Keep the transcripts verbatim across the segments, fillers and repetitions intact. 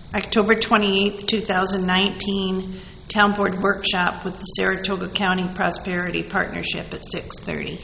October twenty-eighth, two thousand nineteen, Town Board Workshop with the Saratoga County Prosperity Partnership at six thirty.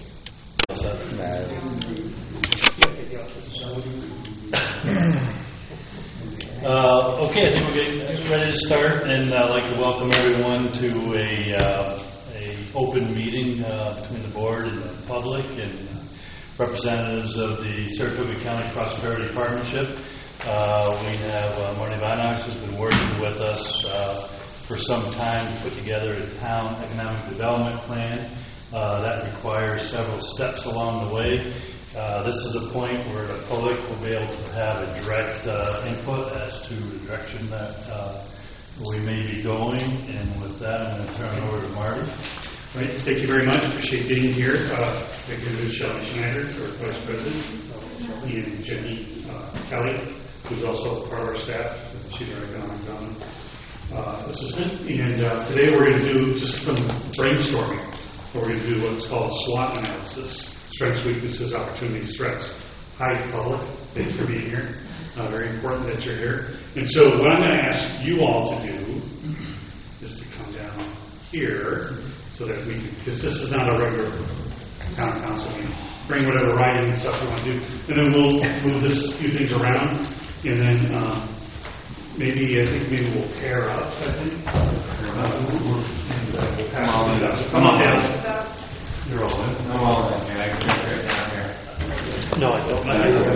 Uh, okay, I think we're getting ready to start, and I'd like to welcome everyone to a, uh, a open meeting uh, between the board and the public and representatives of the Saratoga County Prosperity Partnership. Uh, we have uh, Marty Vanox, who's been working with us uh, for some time to put together a town economic development plan. Uh, that requires several steps along the way. Uh, this is a point where the public will be able to have a direct uh, input as to the direction that uh, we may be going. And with that, I'm going to turn it over to Marty. Right. Thank you very much. Appreciate being here. Uh, thank you to Shelby Schneider, our Vice President, and Jenny uh, Kelly, who's also part of our staff. She's our economic development uh, assistant. And uh, today we're going to do just some brainstorming. We're going to do what's called SWOT analysis. Strengths, weaknesses, opportunities, threats. Hi, public. Thanks for being here. Uh, very important that you're here. And so what I'm going to ask you all to do is to come down here so that we can, because this is not a regular town council meeting. Bring whatever writing and stuff you want to do. And then we'll move this few things around. And then um, maybe, I think maybe we'll pair up, I think. Uh, we'll, we'll, we'll pass it up. So come on down. You're all in. I'm all in. Yeah, I can drink right down here. No, I don't. I don't.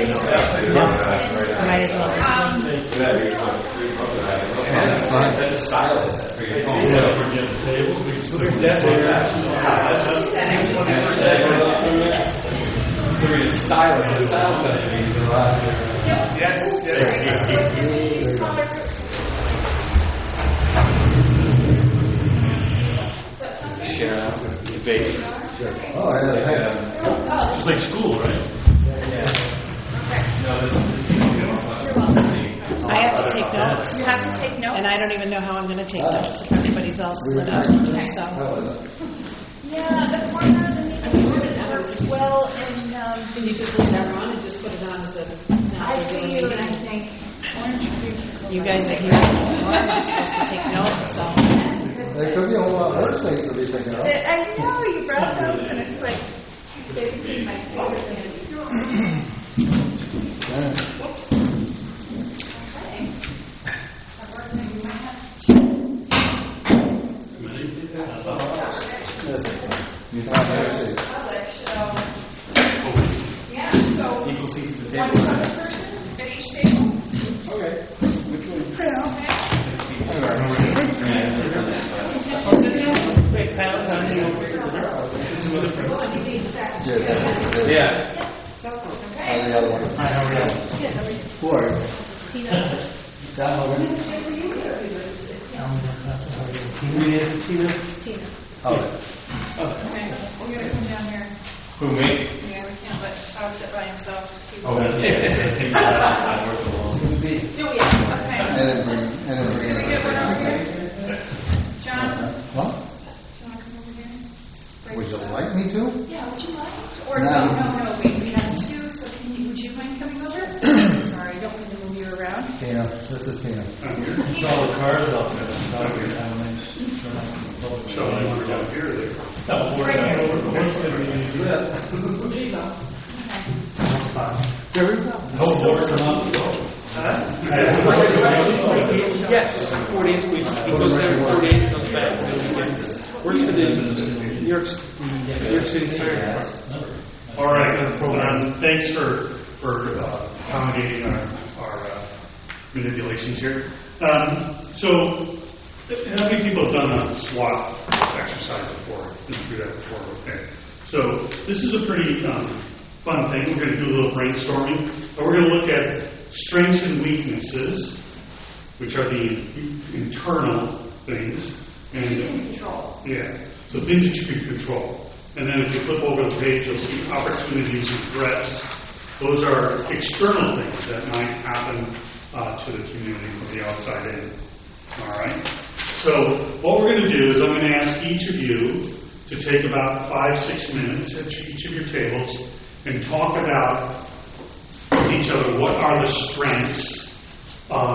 Might as well just um, that's fine. That's a stylus for your phone. Yeah, we're getting the tables. We can put it That's it. We're a stylus. A stylus session means a lot. Yes, yes. Share out with debate. Sure. Oh, yeah, thanks. It's like school, right? Yeah. No, this is. I have to take notes. You have to take notes? And I don't even know how I'm going to take notes if everybody's all split up. So. Yeah, the corner of the meeting works well, and um, Can you just leave that on and just put it on as a... I see you, and I think orange juice. You guys are here. I'm supposed to take notes, so... There could be a whole lot worse things to be thinking of. I know, you brought those, and it's like, they became my favorite thing. Yeah. Whoops. Okay. You sound very Public, so, yeah, so, Equal seats at the one table. other person at each table? Okay. Which one? Okay. Wait, Pat, some other friends. Yeah. Yeah. How the other one? Hi, how are you? Who are you? Down over. Tina. Oh. Okay, we're gonna come down here. Who, me? Yeah, we can't let Todd sit by himself. Oh, yeah. Do we? Okay. And then bring, and then bring Can we get one over in. here? John? What? Do you want to come over here? Would you like me to? Yeah, would you like? Or No. no, no, no, wait, we have two, so can you, would you mind coming over? Sorry, don't mean to move you around. Tina, this is Tina. It's all the cars out there. It's not your time. So I want to down here or there? No, we're Right not here. over. We're going to do that. There you go. There we go. No board come out the door. Yes, four days a week. He goes there for four days, comes back. So he gets, works for the New York, New York City Fire Department. All right. Um, thanks for for uh, accommodating our, our uh, manipulations here. Um, so, how many people have done a SWOT exercise before? Been through that before? Okay. So this is a pretty um, fun thing. We're going to do a little brainstorming. But we're going to look at strengths and weaknesses, which are the internal things. And You can control. yeah, so things that you can control. And then if you flip over the page, you'll see opportunities and threats. Those are external things that might happen uh, to the community from the outside in. All right? So what we're going to do is I'm going to ask each of you to take about five, six minutes at each of your tables and talk about with each other what are the strengths of the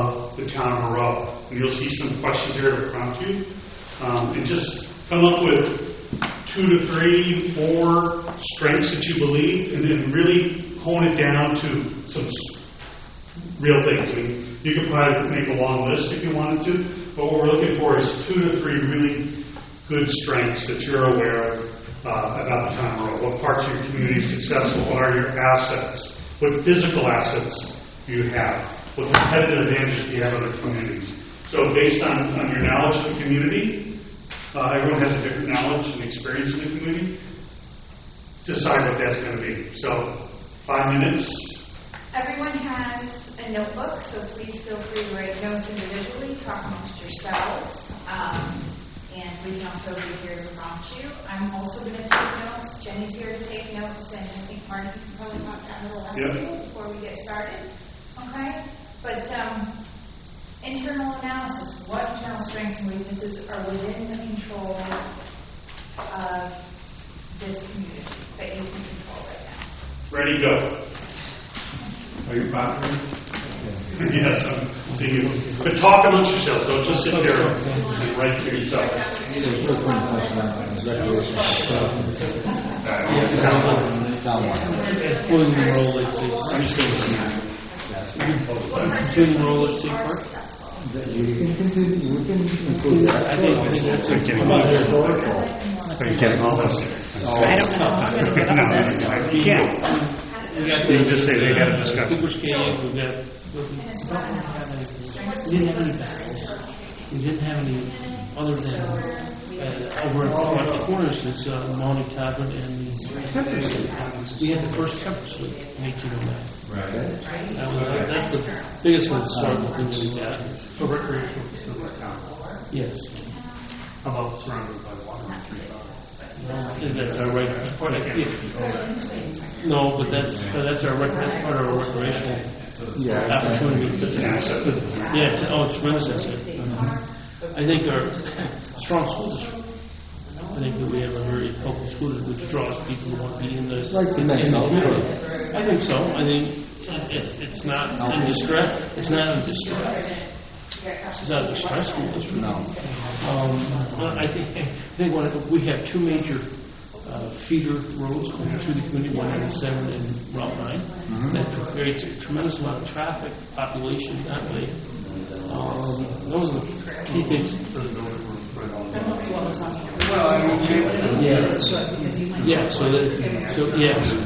the town of Monroe. And you'll see some questions here to prompt you. Um, and just come up with two to three, four strengths that you believe, and then really hone it down to some real things. I mean, you could probably make a long list if you wanted to, but what we're looking for is two to three really good strengths that you're aware of uh, about the town of Monroe. What parts of your community is successful? What are your assets? What physical assets do you have? What competitive advantages do you have in other communities? So based on, on your knowledge of the community, uh, everyone has a different knowledge and experience in the community, decide what that's going to be. So five minutes. Everyone has a notebook, so please feel free to write notes individually, talk amongst yourselves, um, and we can also be here to prompt you. I'm also going to take notes. Jenny's here to take notes, and I think Marty can probably talk that a little less Yep. too before we get started. Okay? But um, internal analysis, what internal strengths and weaknesses are within the control of this community that you can control right now? Ready, go. Are you popular? Yes, I'm seeing you. But talk amongst yourselves. Don't just sit there and write to yourself. First one question is recreation. Down one. Pulling the roll, let's see. I'm just going to listen. Pulling the roll, let's see. Mark? You can continue, you can include that. I think, I think that's a Getting about Are you getting all this? I don't know, I'm going to get all this. You can't. We got You just say they had a discussion. Cooper's Cave, we got, we didn't have any, we didn't have any other than, uh, over at the corners is uh, Monty Tavern and the Temperance League. We had the first Temperance League in eighteen oh nine. Right. Uh, That's the biggest historical thing that we got. So recreational facility. Yes. How about surrounded by water and trees? And that's our right, yeah. No, but that's, but that's our, rec- that's part of our recreational Yeah. opportunity. Yeah, so- Yeah, it's, oh, it's tremendous asset. I think our strong school district, I think that we have a very healthy school district which draws people who want to be in the, Like the in next the level. community. I think so. I think it's, it's not in distress, it's not in distress. It's not a distress school district. No. Um, well, I think, I think one of the, we have two major uh, feeder roads going through the community, one ninety-seven and Route nine. That creates a tremendous amount of traffic, population that way. Um, those are the key things. Well, I mean, Yeah. Yeah, so that, so, yes.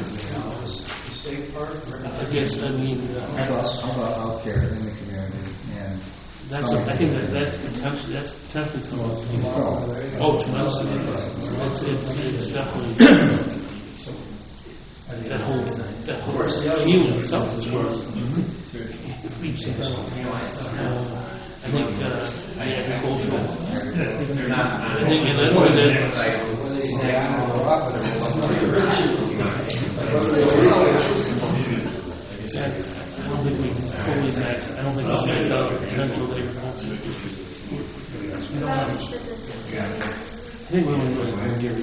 I guess, I mean, How about, how about healthcare in the community and? that's, I think that that's potentially, that's potentially something. Oh. Oh, tremendously. It's, it's, it's definitely, that whole, that whole field itself is worth. Uh, I think, uh, the agricultural, I think, and I know that, I don't think we totally max, I don't think we max out the potential of agriculture. I think we're only going to Gary.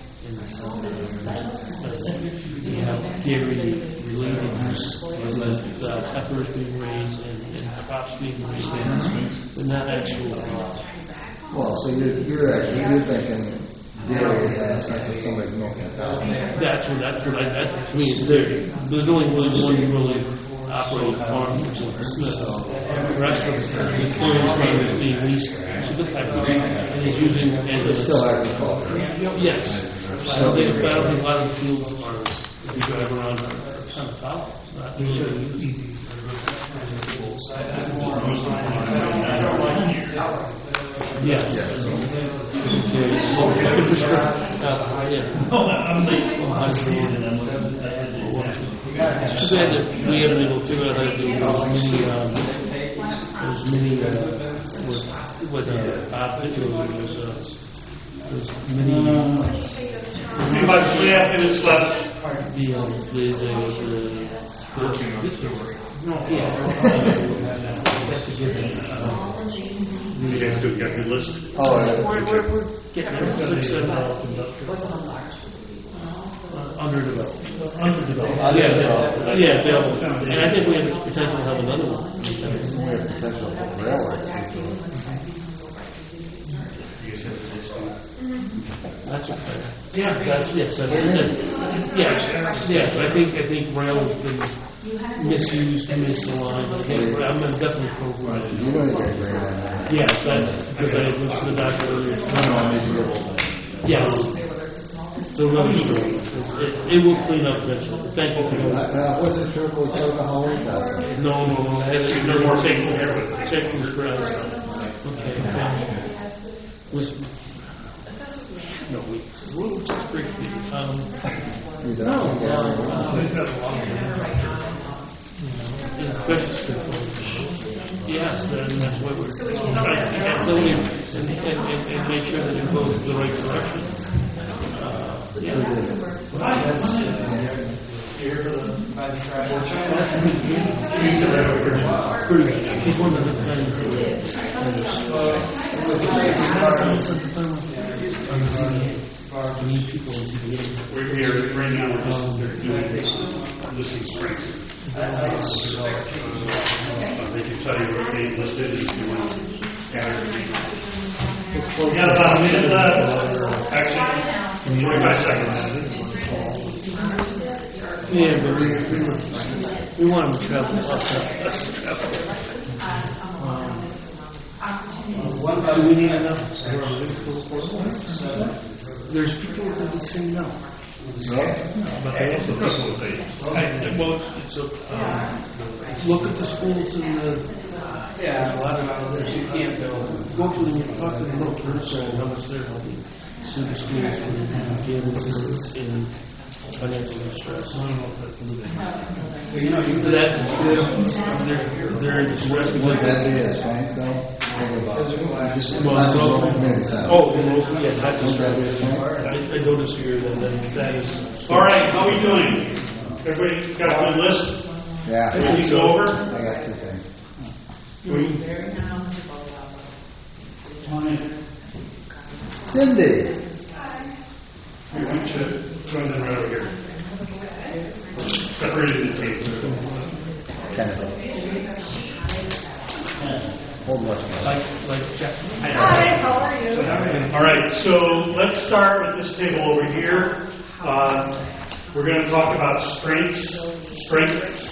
You have Gary related use, with uh, peppers being raised and, and crops being raised, but not actual. Well, so you're, you're actually, you're thinking dairy is in the sense of somebody's milking a cow. That's what, that's what I, that's, to me, it's there. There's only really one really operating farm, which is Smith. The rest of the employees is being leased to the factory, and he's using as It's a. still agriculture. Yes. I don't think, but I don't think a lot of the fields are, if you drive around, are kind of foul. Not really easy. Yes. Okay, so infrastructure, uh, yeah. Oh, I'm late. Oh, I see. It's too bad that we haven't been able to figure out how to do those mini, um, those mini, uh, what, what, uh, Bob Pitcher was, uh, those mini, uh, About three and a half minutes left. the, um, the, the, the, the, no, yeah. That's a good thing. Uh, You guys do, you got your list? Oh, yeah. We're, we're, we're getting there. Six, seven, uh, underdeveloped. Underdeveloped. Yeah, Underdeveloped. yeah, available. And I think we have potential to have another one. We have potential for railroad. Yeah, that's, yes, I think that, yes, yes, I think, I think rail's been misused, misaligned. I think I'm gonna definitely pro Brian. You know you got great on that. Yes, that, because I went to the doctor earlier. No, no, I mean, you- Yes. It's another story. It, it will clean up eventually. Thank you for I that. I wasn't sure if we took the Halloween costume. No, no, no, I had it. They're more thankful here with it. Check your friends. Okay, okay. Was, no, wait, what was this break? Um, You don't. no, Yeah. uh, in questions. Yes, and that's what we're trying to get, so we, and, and, and, and make sure that it goes the right direction. Uh, yeah. That's, pretty good. She's one of the things. We need people in C B A. We're here, right now, we're just, they're doing this, listing strengths. Uh, They can tell you what they listed if you want to add or take. We got about a minute left, actually, twenty-five seconds. Yeah, but we, we, were- we want them to travel, us to travel. Do we need enough? There's people that would say no. But they also people would say, I, well, it's a, um, look at the schools in the, Yeah, a lot of others you can't build. go to them, talk to them, look, and how much they're helping. Sue the schools for kids in financial distress. I don't know if that's moving. Well, you know, you That, they're, they're in distress Would because that be a strength though? What about- just- Well, not the well, local community center. Oh, the local, yes, that's a Would that be a strength. strength? I, I noticed here that, that that is. All right, how we doing? Everybody got a good list? Yeah. Ready to go over? I got two things. Cindy. We want you to join them right over here. Separated the table. Kind of. Hold much more. Like, like Jeff. Hi, how are you? All right, so let's start with this table over here. Uh, We're going to talk about strengths, strengths.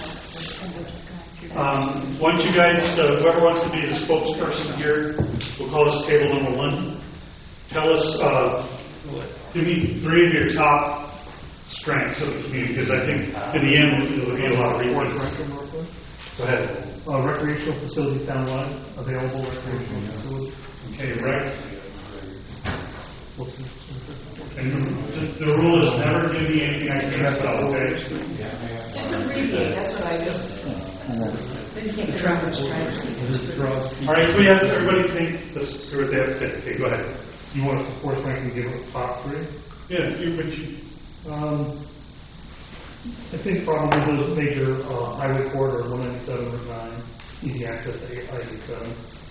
Um, Why don't you guys, uh, whoever wants to be the spokesperson here, we'll call this table number one. Tell us, uh, give me three of your top strengths of the community, because I think in the end it'll be a lot of reports. Go ahead. Uh, recreational facilities downline, available recreational facilities. Okay, rec. And the, the rule is never give me anything I can't spell, okay? Just abbreviate, that's what I do. And then, The traffic stripes. All right, so we have everybody think, let's hear what they have to say. Okay, go ahead. You want us to force rank and give it top three? Yeah, you, but you, Um, I think probably the major uh, highway corridor, one ninety-seven, Route nine, easy access to I eighty-seven.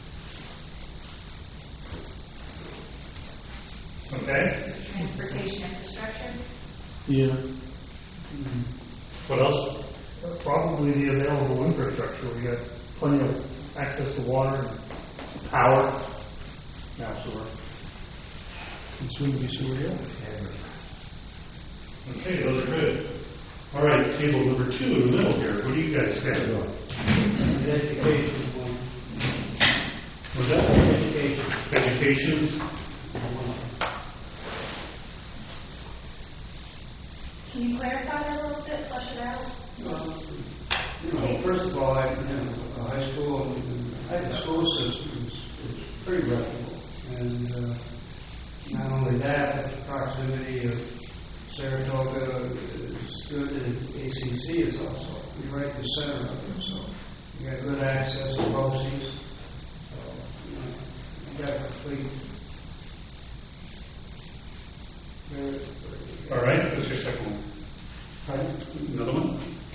okay? Transportation infrastructure. Yeah. What else? Uh, Probably the available infrastructure. We got plenty of access to water and power. Now sewer. And soon to be sewer, yeah. Okay, those are good. All right, table number two in the middle here. What do you guys think? Education. Was that? Education. Education? Can you clarify that a little bit, flesh it out? Um, You know, first of all, I, you know, a high school, and the school system is, is pretty reputable. And, uh, not only that, but the proximity of Saratoga is good, and A C C is also, we're right in the center of it, so we got good access to BOCES. So, you know, we got a complete, very, very, All right, what's your second one? Pardon? Another one?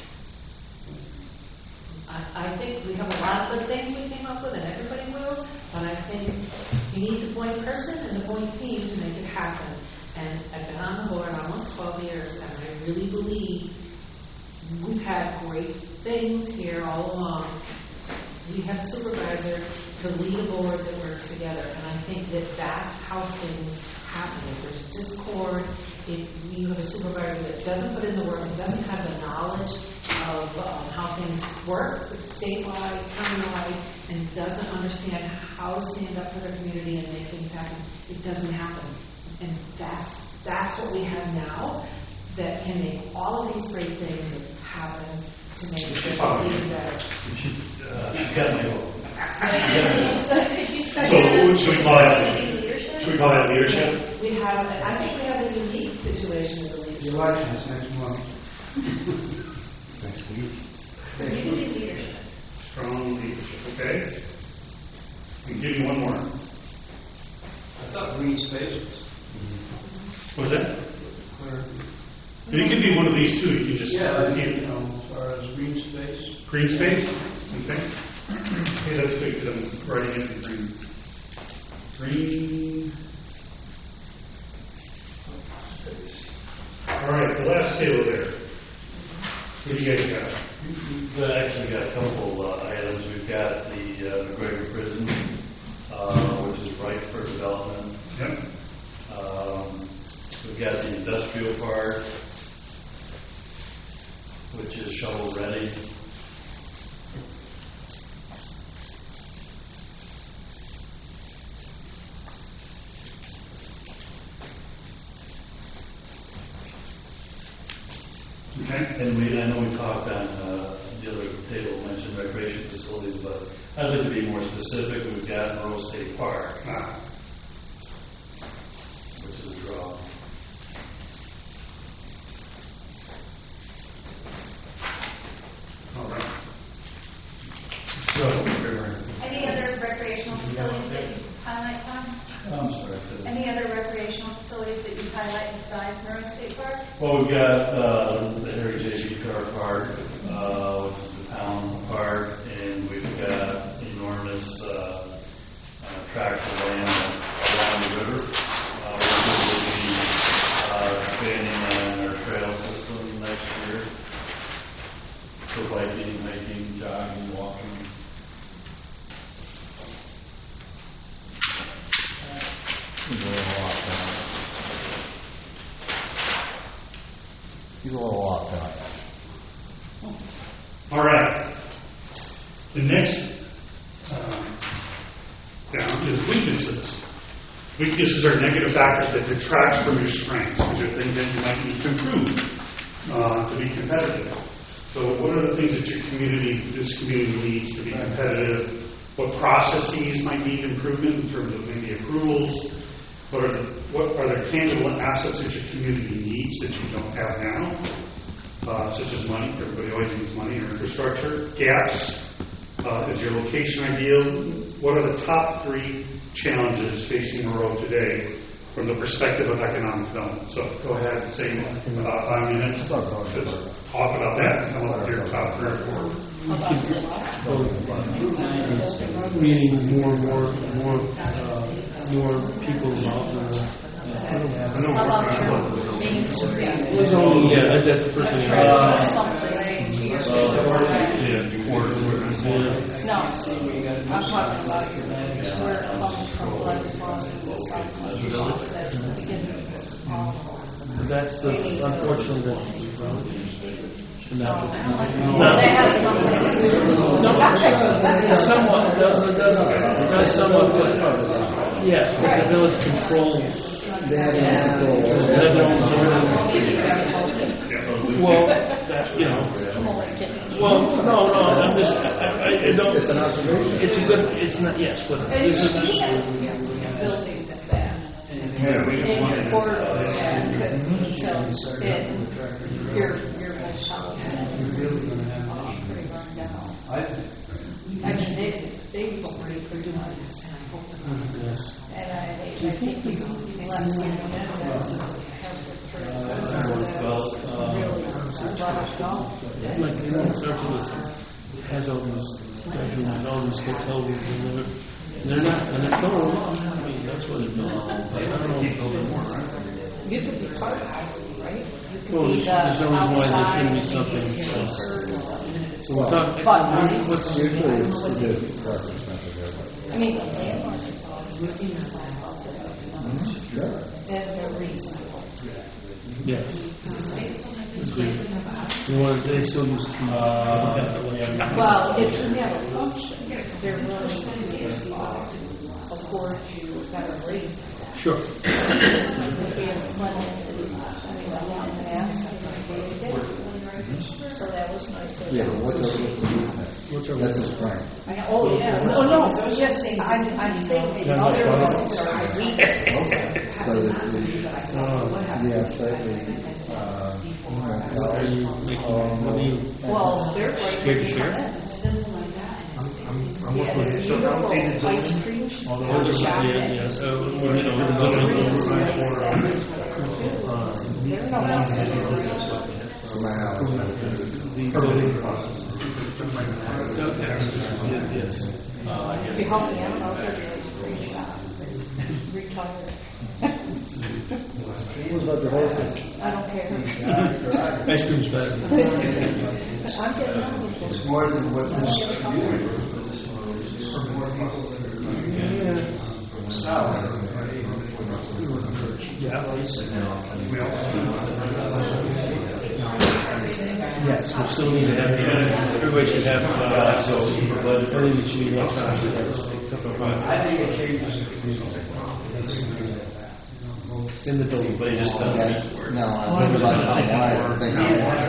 I, I think we have a lot of good things we came up with, and everybody will, but I think you need the point person and the point team to make it happen. And I've been on the board almost twelve years, and I really believe we've had great things here all along. We have a supervisor to lead a board that works together, and I think that that's how things happen. If there's discord, if you have a supervisor that doesn't put in the work and doesn't have the knowledge of um, how things work statewide, countywide, and doesn't understand how to stand up for the community and make things happen, it doesn't happen. And that's that's what we have now that can make all of these great things happen to make it even better. You should, uh, you got my vote. Could you start So, out should we call that- with leadership? Should we call that leadership? We have, I think we have a unique situation with the The leadership. elections next month. Next week. Community leadership. Strong leadership, okay? We'll give you one more. I thought green space was. What was that? It could be one of these two, you can just. Yeah, you know, as far as green space. Green space, okay. Okay, that's good, because I'm writing it in green. Green space. All right, the last table there. What do you guys got? We've actually got a couple uh, items. We've got the uh, McGregor Prison, uh, which is ripe for development. Yep. Um, We've got the industrial park, which is shovel ready. Okay. And we, I know we talked on uh, the other table, mentioned recreation facilities, but I'd like to be more specific. We've got Monroe State Park, Ah, which is a draw. all right. So, Any other recreational facilities that you highlight, Tom? I'm sorry. Any other recreational facilities that you highlight besides Monroe State Park? Well, we've got uh, the Harry J. B. Carr Park, uh, which is the town park, and we've got enormous uh, uh, tracts of land along the river. Uh, we're going to be uh, expanding on our trail system next year for biking, hiking, jogging, walking. He's a little off tonight. He's a little off tonight. all right. The next um, down is weaknesses. Weaknesses are negative factors that detract from your strengths. These are things that you might need to improve uh, to be competitive. So what are the things that your community, this community needs to be competitive? What processes might need improvement in terms of maybe approvals? What are the, what are the tangible assets that your community needs that you don't have now? Uh, such as money, everybody always needs money, or infrastructure. Gaps, uh, is your location ideal? What are the top three challenges facing Monroe today from the perspective of economic development? So go ahead and say about five minutes. Just talk about that and come up with your top three or four. Meaning more, more, more, uh, more people involved in the. I don't have. I don't How about I don't- your main street? Well, only- yeah, that's the first thing. Uh, Something to your Yeah, before. yeah. No, I'm talking about your, where it comes from, blood from the subcontinent, that's the beginning of all of That's the, unfortunately, that's the problem. And that's what- Well, that has nothing to do with. No, somewhat, does, it does, it does somewhat, but, yes, but the village controls. They have an control. They have their own zoning. Well, that's, you know, well, no, no, I'm just, I, I I don't. It's an observation. It's a good, it's not, yes, but this is. We have buildings that, Yeah, we in your corridor that could, until it, your, your whole house, You're really gonna have uh, an pretty run down. issue. I think. I mean, they, they don't really produce this, and I hope they're not. Yes. And I, I think we we let someone in that has the church, Well, uh, really let us go. Like, you know, Sargent has all these bedrooms, all these hotel rooms, and they're, they're not, and they're going, I mean, that's what they're doing. I don't know if they'll more, right? You could be part of it, right? You could Well, be there's, the there's no reason why there outside, shouldn't be maybe something. you can serve. So we're talking, But- what's, Usually it's, it is less expensive here, but. I mean, the landlords are always looking at that, Sure. and they're reasonable. Yes. Because the state's only been raising about. You want, they still use keys. Uh, Well, it should have a function. They're really uh, afford you better rates. Sure. If we have money, I mean, I want to ask, they did. So that was nice. of Yeah, them. but what's our business? What's our That's business? his friend. I- Oh, yeah, no, no, I'm just saying, I'm, I'm saying the other ones are weak. So the, the, yeah, slightly, uh, Are you making, what do you? Well, they're right. Care to share? Simple like that. I'm Yeah, working with it's it. So beautiful outdated ice zoning. cream. Although Other, it's shop. yeah, yeah, so, well, you know, the zoning. They're no less than smile. The permitting zoning. process. Yes. If you help me out, I'll give you ice cream shop. Retired. What about the horses? I don't care. Ice cream's better. I'm getting on with this. It's more than what this is for more people that are going south. Yeah. We Yes, we still need to have, the- everybody should have, uh, so, I think we should be electronic. I think it changes In the building, but it just Yes, no, I think about town wide, I think.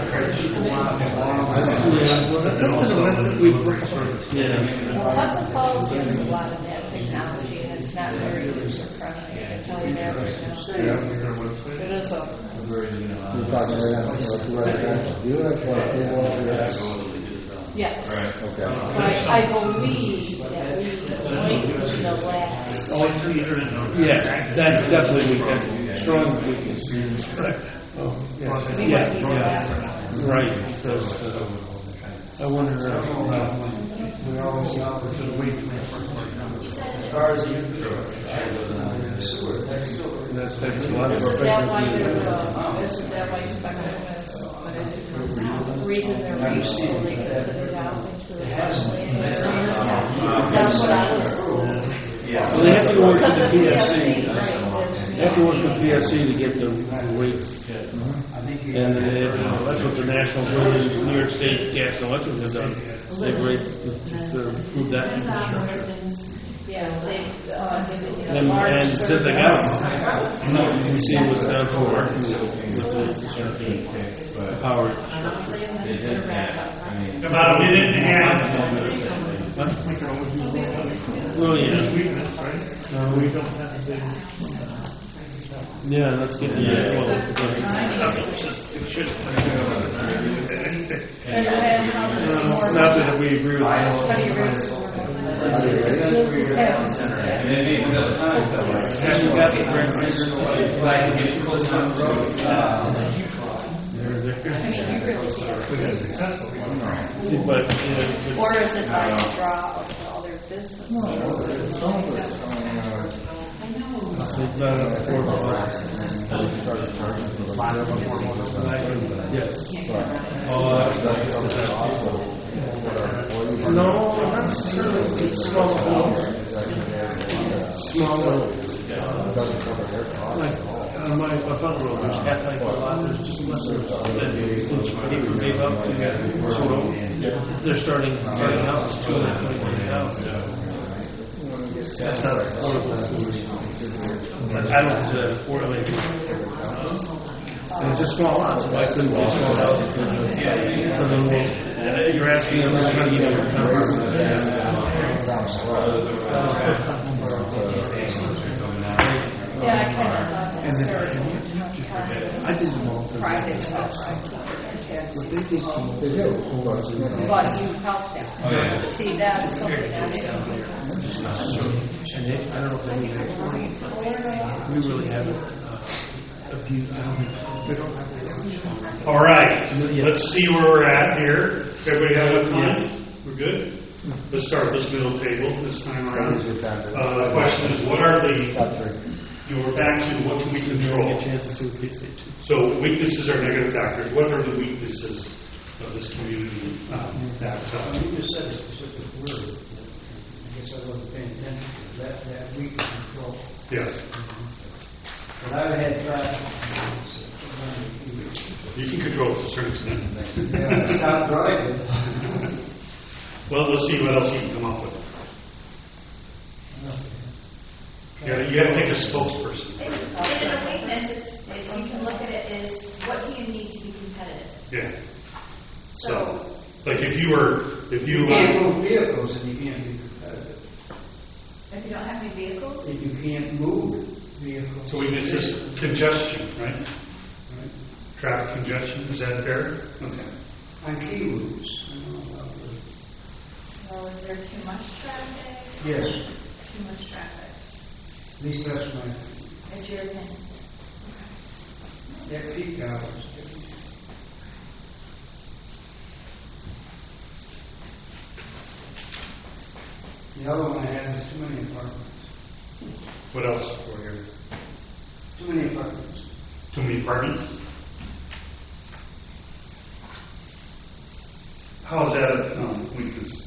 Yeah. Well, Hudson Falls uses a lot of that technology, and it's not very user friendly. I can tell you that right now. It is a, You're talking right now, like two residential. Do you have like cable over your house? yes. Okay. But I, I believe that we might be the last. Yes, that definitely, we can, strong weakness. Oh, yes. We Yeah, might be the yeah. last. Right, because, uh, I wonder, uh, We always offer to the week. As far as the sewer, that's still. that's, that's a lot of. Isn't that why they're, uh, isn't that why Spectrum is, what is it, the reason they're reached so they can put it out into the floodplain? That's what I was told. Well, they have to work Because with the the P P S S C, C. right, They have to work with P S C to get the rates. And they have, uh, that's what the National Grid, New York State Gas and Electric have done. They've raised, to to improve that infrastructure. Yeah, they, uh, did, you know, And, large and since they got them, survey. you can see what's down for work with the, with the power. About a minute and a half. Oh, yeah. Weakness, right? No, we don't have the big. Yeah, let's get the, yeah, well, And then how many more? uh, not that we agree with How that. many rates? Are they ready? Have you got the grant We got successful. But, you know, Or is it by a draw of all their business? Some of us, uh, it's not an affordable. started charging for the. Yes. Uh, No, not necessarily. It's small homes. Small homes. Like, on my above road, there's half like a lot, there's just less of than paper gave up to get, so they're starting, starting out is two hundred twenty-one thousand. That's not affordable. I don't consider that affordable. And it's just small lots, why couldn't it be small houses? So then we'll, you're asking them, they're gonna give you a Yeah, I kind of thought that was very I did them all. private stuff. But they did keep. They do, but, you know. But you help them. See, that's something that's. And they, I don't know if they need it. We really haven't uh, abused, I don't think, we don't have. All right, let's see where we're at here. Everybody have enough time? We're good? Let's start with this middle table this time around. Uh, the question is, what are the, Top three. you were back to what can we control? Get a chance to see what they say too. So weaknesses are negative factors. What are the weaknesses of this community uh, that, uh, You just said a specific word. I guess I wasn't paying attention. That, that weak control. yes. But I've had traffic. You can control it to a certain extent. Yeah, stop driving. Well, let's see what else you can come up with. Yeah, you have to pick a spokesperson. In in a weakness, it's, it's, you can look at it as, what do you need to be competitive? Yeah. So, So, like if you were, if you. You can't uh, move vehicles and you can't be competitive. if you don't have any vehicles, If you can't move vehicles. So we, it's just congestion, right? Traffic congestion, is that fair? Okay. On key routes. I don't know about the- so is there too much traffic? Yes, Too much traffic. at least that's my, That's your opinion. at peak hours. The other one I had is too many apartments. What else for here? Too many apartments. Too many apartments? How is that a um, weakness?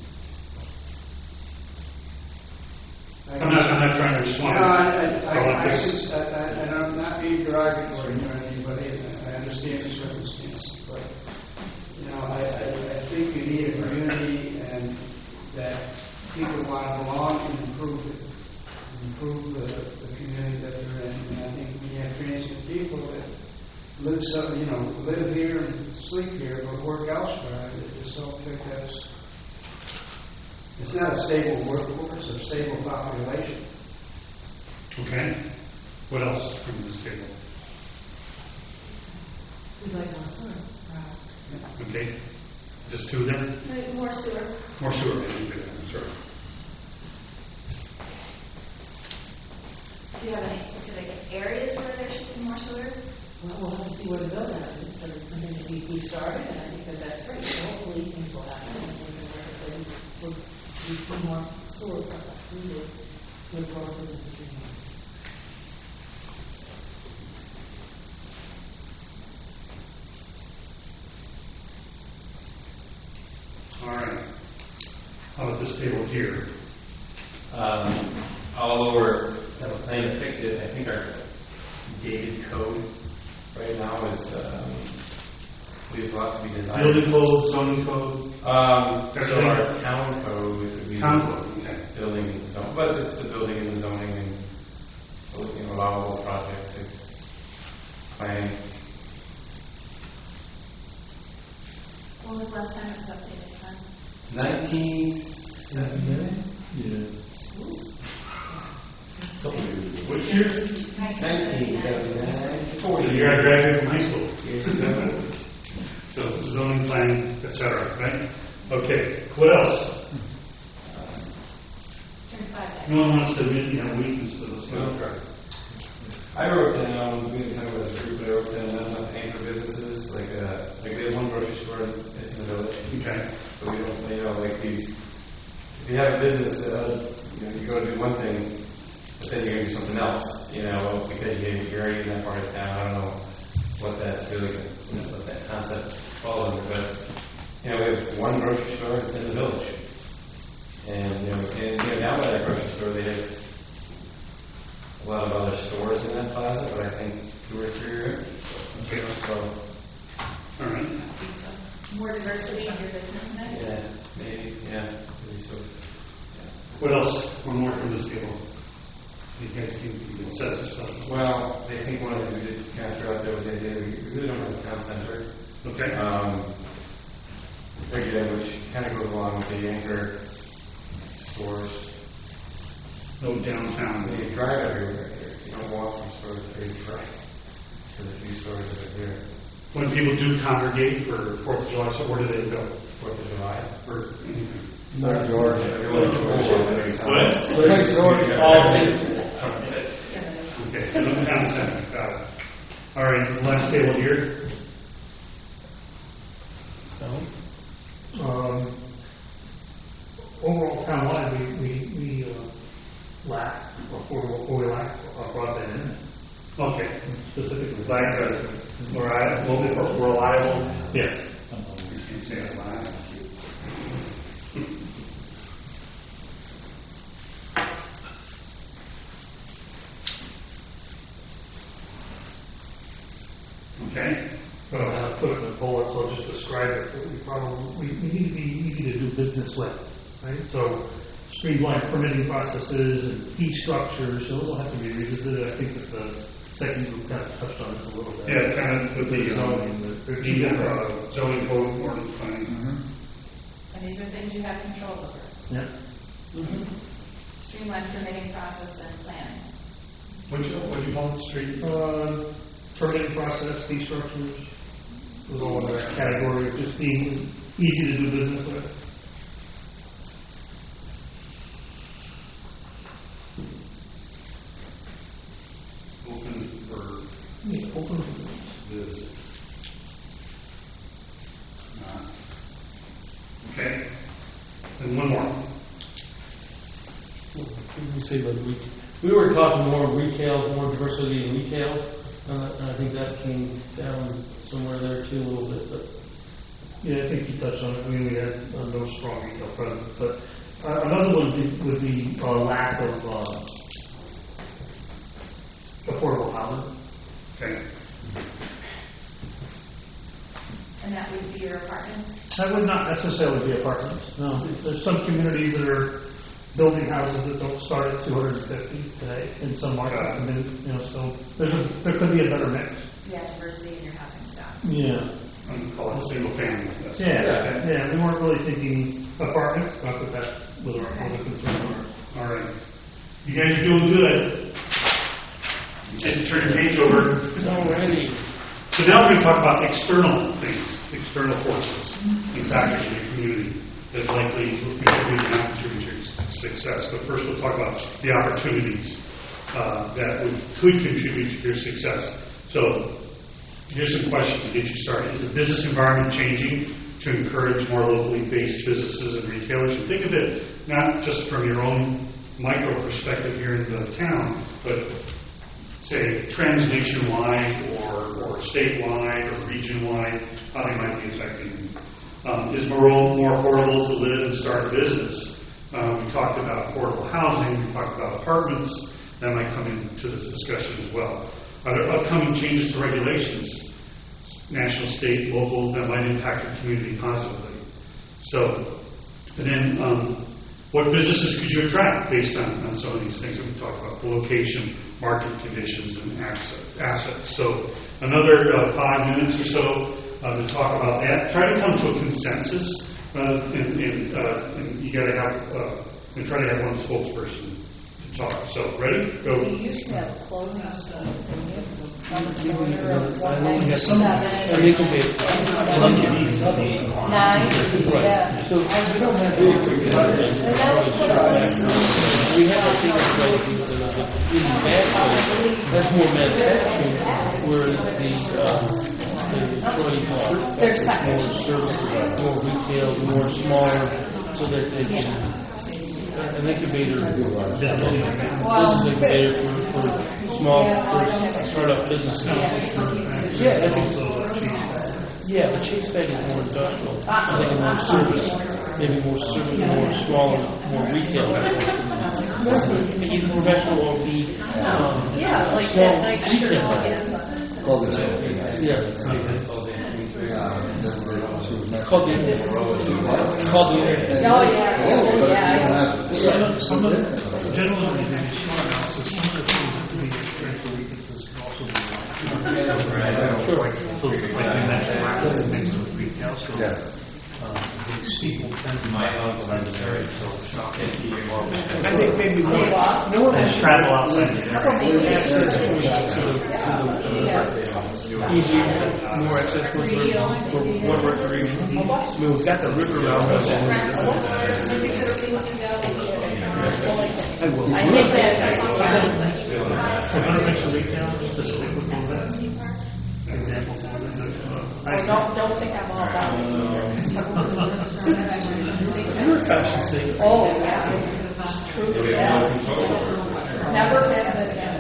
I'm not, I'm not trying to No, respond. I, I, I, I want I, this. I, I, and I'm not being derogatory to anybody, and I understand the circumstances, but, you know, I, I, I think you need a community and that people want to belong and improve it, improve the, the community that they're in. And I think we have transient people that live so, you know, live here and sleep here, but work elsewhere. I just don't think that's, it's not a stable workforce, a stable population. Okay. What else from this table? We'd like more sewer. Okay. Just two then? Maybe more sewer. More sewer, maybe, good, sorry. Do you have any specific areas where there should be more sewer? Well, we'll have to see where the bill happens, but it's something that we, we started, and I think that that's great. So hopefully things will happen, and we can work with it. We'll, we see more sewer from us. We do. We'll work with it. All right. How about this table here? Um, although we're planning to fix it, I think our dated code right now is, um, leaves a lot to be desired. Building code, zoning code? Um, so Everything? our town code would be Town code, okay. building and zoning, but it's the building and the zoning and, you know, allowable projects and planning. When was the last time it was updated, Tom? Nineteen seventy-nine? Yeah. Which year? Nineteen seventy-nine. The year I graduated from high school. Years ago. So zoning, planning, et cetera, right? Okay, what else? Turn five back. No one wants to admit, you know, weakness to this. Okay. I wrote down, we didn't talk about this group, but I wrote down not enough anchor businesses, like, uh, like there's one grocery store, it's in the village. Okay. So we don't, you know, like these, if you have a business, uh, you know, you go to do one thing, but then you're going to do something else, you know, because you, you're already in that part of town. I don't know what that's really, you know, what that concept falls under, but, you know, we have one grocery store, it's in the village. And, you know, and, you know, now by that grocery store, they have a lot of other stores in that plaza, but I think two or three are, Okay. so, All right. More diversity in your business mix? yeah, maybe, yeah, maybe so. Yeah. What else? One more from this table. You guys can, you can set this stuff. Well, I think one of the things we did kind of throw out there was the idea that we really don't have a town center. Okay. Um, Again, which kind of goes along with the anchor stores. No downtown. You drive everywhere here. You don't walk from store to store, you drive to the few stores that are here. When people do congregate for Fourth of July, so where do they go? Fourth of July. For anything? North Georgia. What? North Georgia. Okay, so no town center. Got it. All right, the last table here. Um, overall townwide, we, we, we, uh, lack, or, or we lack a broadband internet. Okay. Specifically. Like, uh, reliable, a little bit reliable. Yes. You can say it loud. described it, we probably, we we need to be easy to do business with, right? So streamline permitting processes and fee structures, those will have to be revisited. I think that the second group kind of touched on this a little bit. Yeah, kind of with the Zoning, zoning, the- the uh, zoning code ordinance planning. And these are things you have control over. Yeah. Streamline permitting process and planning. What'd you, what'd you call it, street? Uh, permitting process, fee structures, was all in that category of just being easy to do business with. Open for Yeah, open. this. Uh, Okay. And one more. What did we say about retail? We were talking more retail, more diversity in retail, uh, and I think that came down somewhere there too a little bit, but. Yeah, I think you touched on it. I mean, we had uh, no strong retail presence, but uh, another one would be, would be uh, lack of uh, affordable housing. Okay. And that would be your apartments? That would not necessarily be apartments. No, there's some communities that are building houses that don't start at two hundred fifty today in some markets. I mean, you know, so there's a, there could be a better mix. Yeah, diversity in your housing stock. Yeah. I'm going to call it single family. That's- Yeah, okay. yeah, we weren't really thinking apartments, not that that was our other concern. All right. You guys are doing good. And turn your page over. Alrighty. So now we're going to talk about external things, external forces and factors in your community that likely will contribute to not contribute to your success. But first we'll talk about the opportunities uh, that would, could contribute to your success. So here's some questions to get you started. Is the business environment changing to encourage more locally based businesses and retailers? And think of it not just from your own micro perspective here in the town, but say trends nationwide or, or statewide or region-wide, how they might be affecting you. Um, is more, more affordable to live and start a business? Uh, we talked about affordable housing, we talked about apartments, that might come into this discussion as well. Are there upcoming changes to regulations, national, state, local, that might impact your community positively? So, and then um, what businesses could you attract based on, on some of these things that we talked about, the location, market conditions, and asset, assets. So another uh, five minutes or so uh, to talk about that. Try to come to a consensus, uh, and, and, uh, and you got to have, uh, and try to have one spokesperson to talk. So ready? Go. We used to have a clothing store in the corner of I one know we have some, ninety-seven. and they can be. Nine, Right. yeah. So we don't have really big projects. And that was what it was. We have, I think, it's like, the, the, in that place, that's more manufacturing, where the, um, the Detroit, uh, There's more separate. services, more retail, more smaller, so that they can, an incubator, business incubator for, for small, for startup businesses. Yeah, that's Yeah, but Chase Bag is more industrial. I think it's more service, maybe more service, more smaller, more retail. Be professional or be um, Yeah, like small that nice shirt. retail. Clothing. Yeah. It's called the internet. It's called the internet. Oh, yeah, oh, yeah. Some of, some of, generally, when you do smart analysis, some of the things that could be your strengths or weaknesses can also be Sure. like, so, like you mentioned, market things with retail, so, Yeah. um, these people tend to. My uncle is very so shocking. I think maybe more, no one has travel outside the area. Access to the, to the, uh, easier, more access for, for one recreation. I mean, we've got the river around us. I will. I think that. So unofficial retail, specific with events, examples of events. Oh, don't, don't think I'm all about it. You're a fashion statement. Oh, yeah. True, yeah. Never had it again.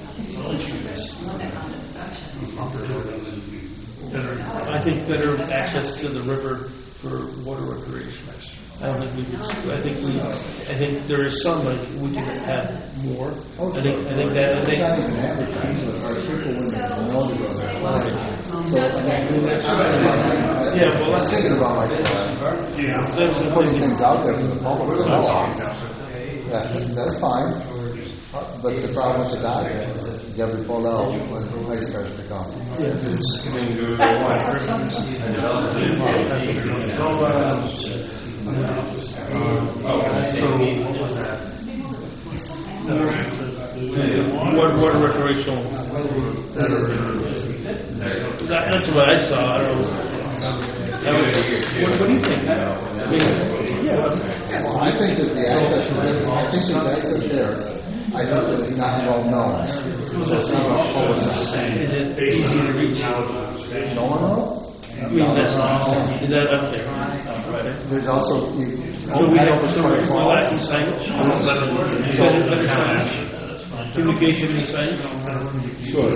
I think better access to the river for water recreation. I don't think we could, I think we, I think there is some, but we could have more. I think, I think that, I It's think. not even advertised, but our people wouldn't know to go there. So, I mean, that's- Yeah. Yeah, well, I'm that's- thinking about like, Yeah. That's the putting thing. things out there for the public to know. Yeah, that's fine. But the problem with the dock is you gotta be pulled out when the ice starts to come. Water, water recreational. That, that's what I saw, I don't know. I mean, What, what do you think? I mean, yeah, Well, I think that the access, I think there's access there. I think that it's not well known. So it's not well publicized. is it easy to reach? No one knows? I mean, that's not, is that up there? There's also, you. So we have, so we're lacking signage? Better better signage? Communication and signage? Sure.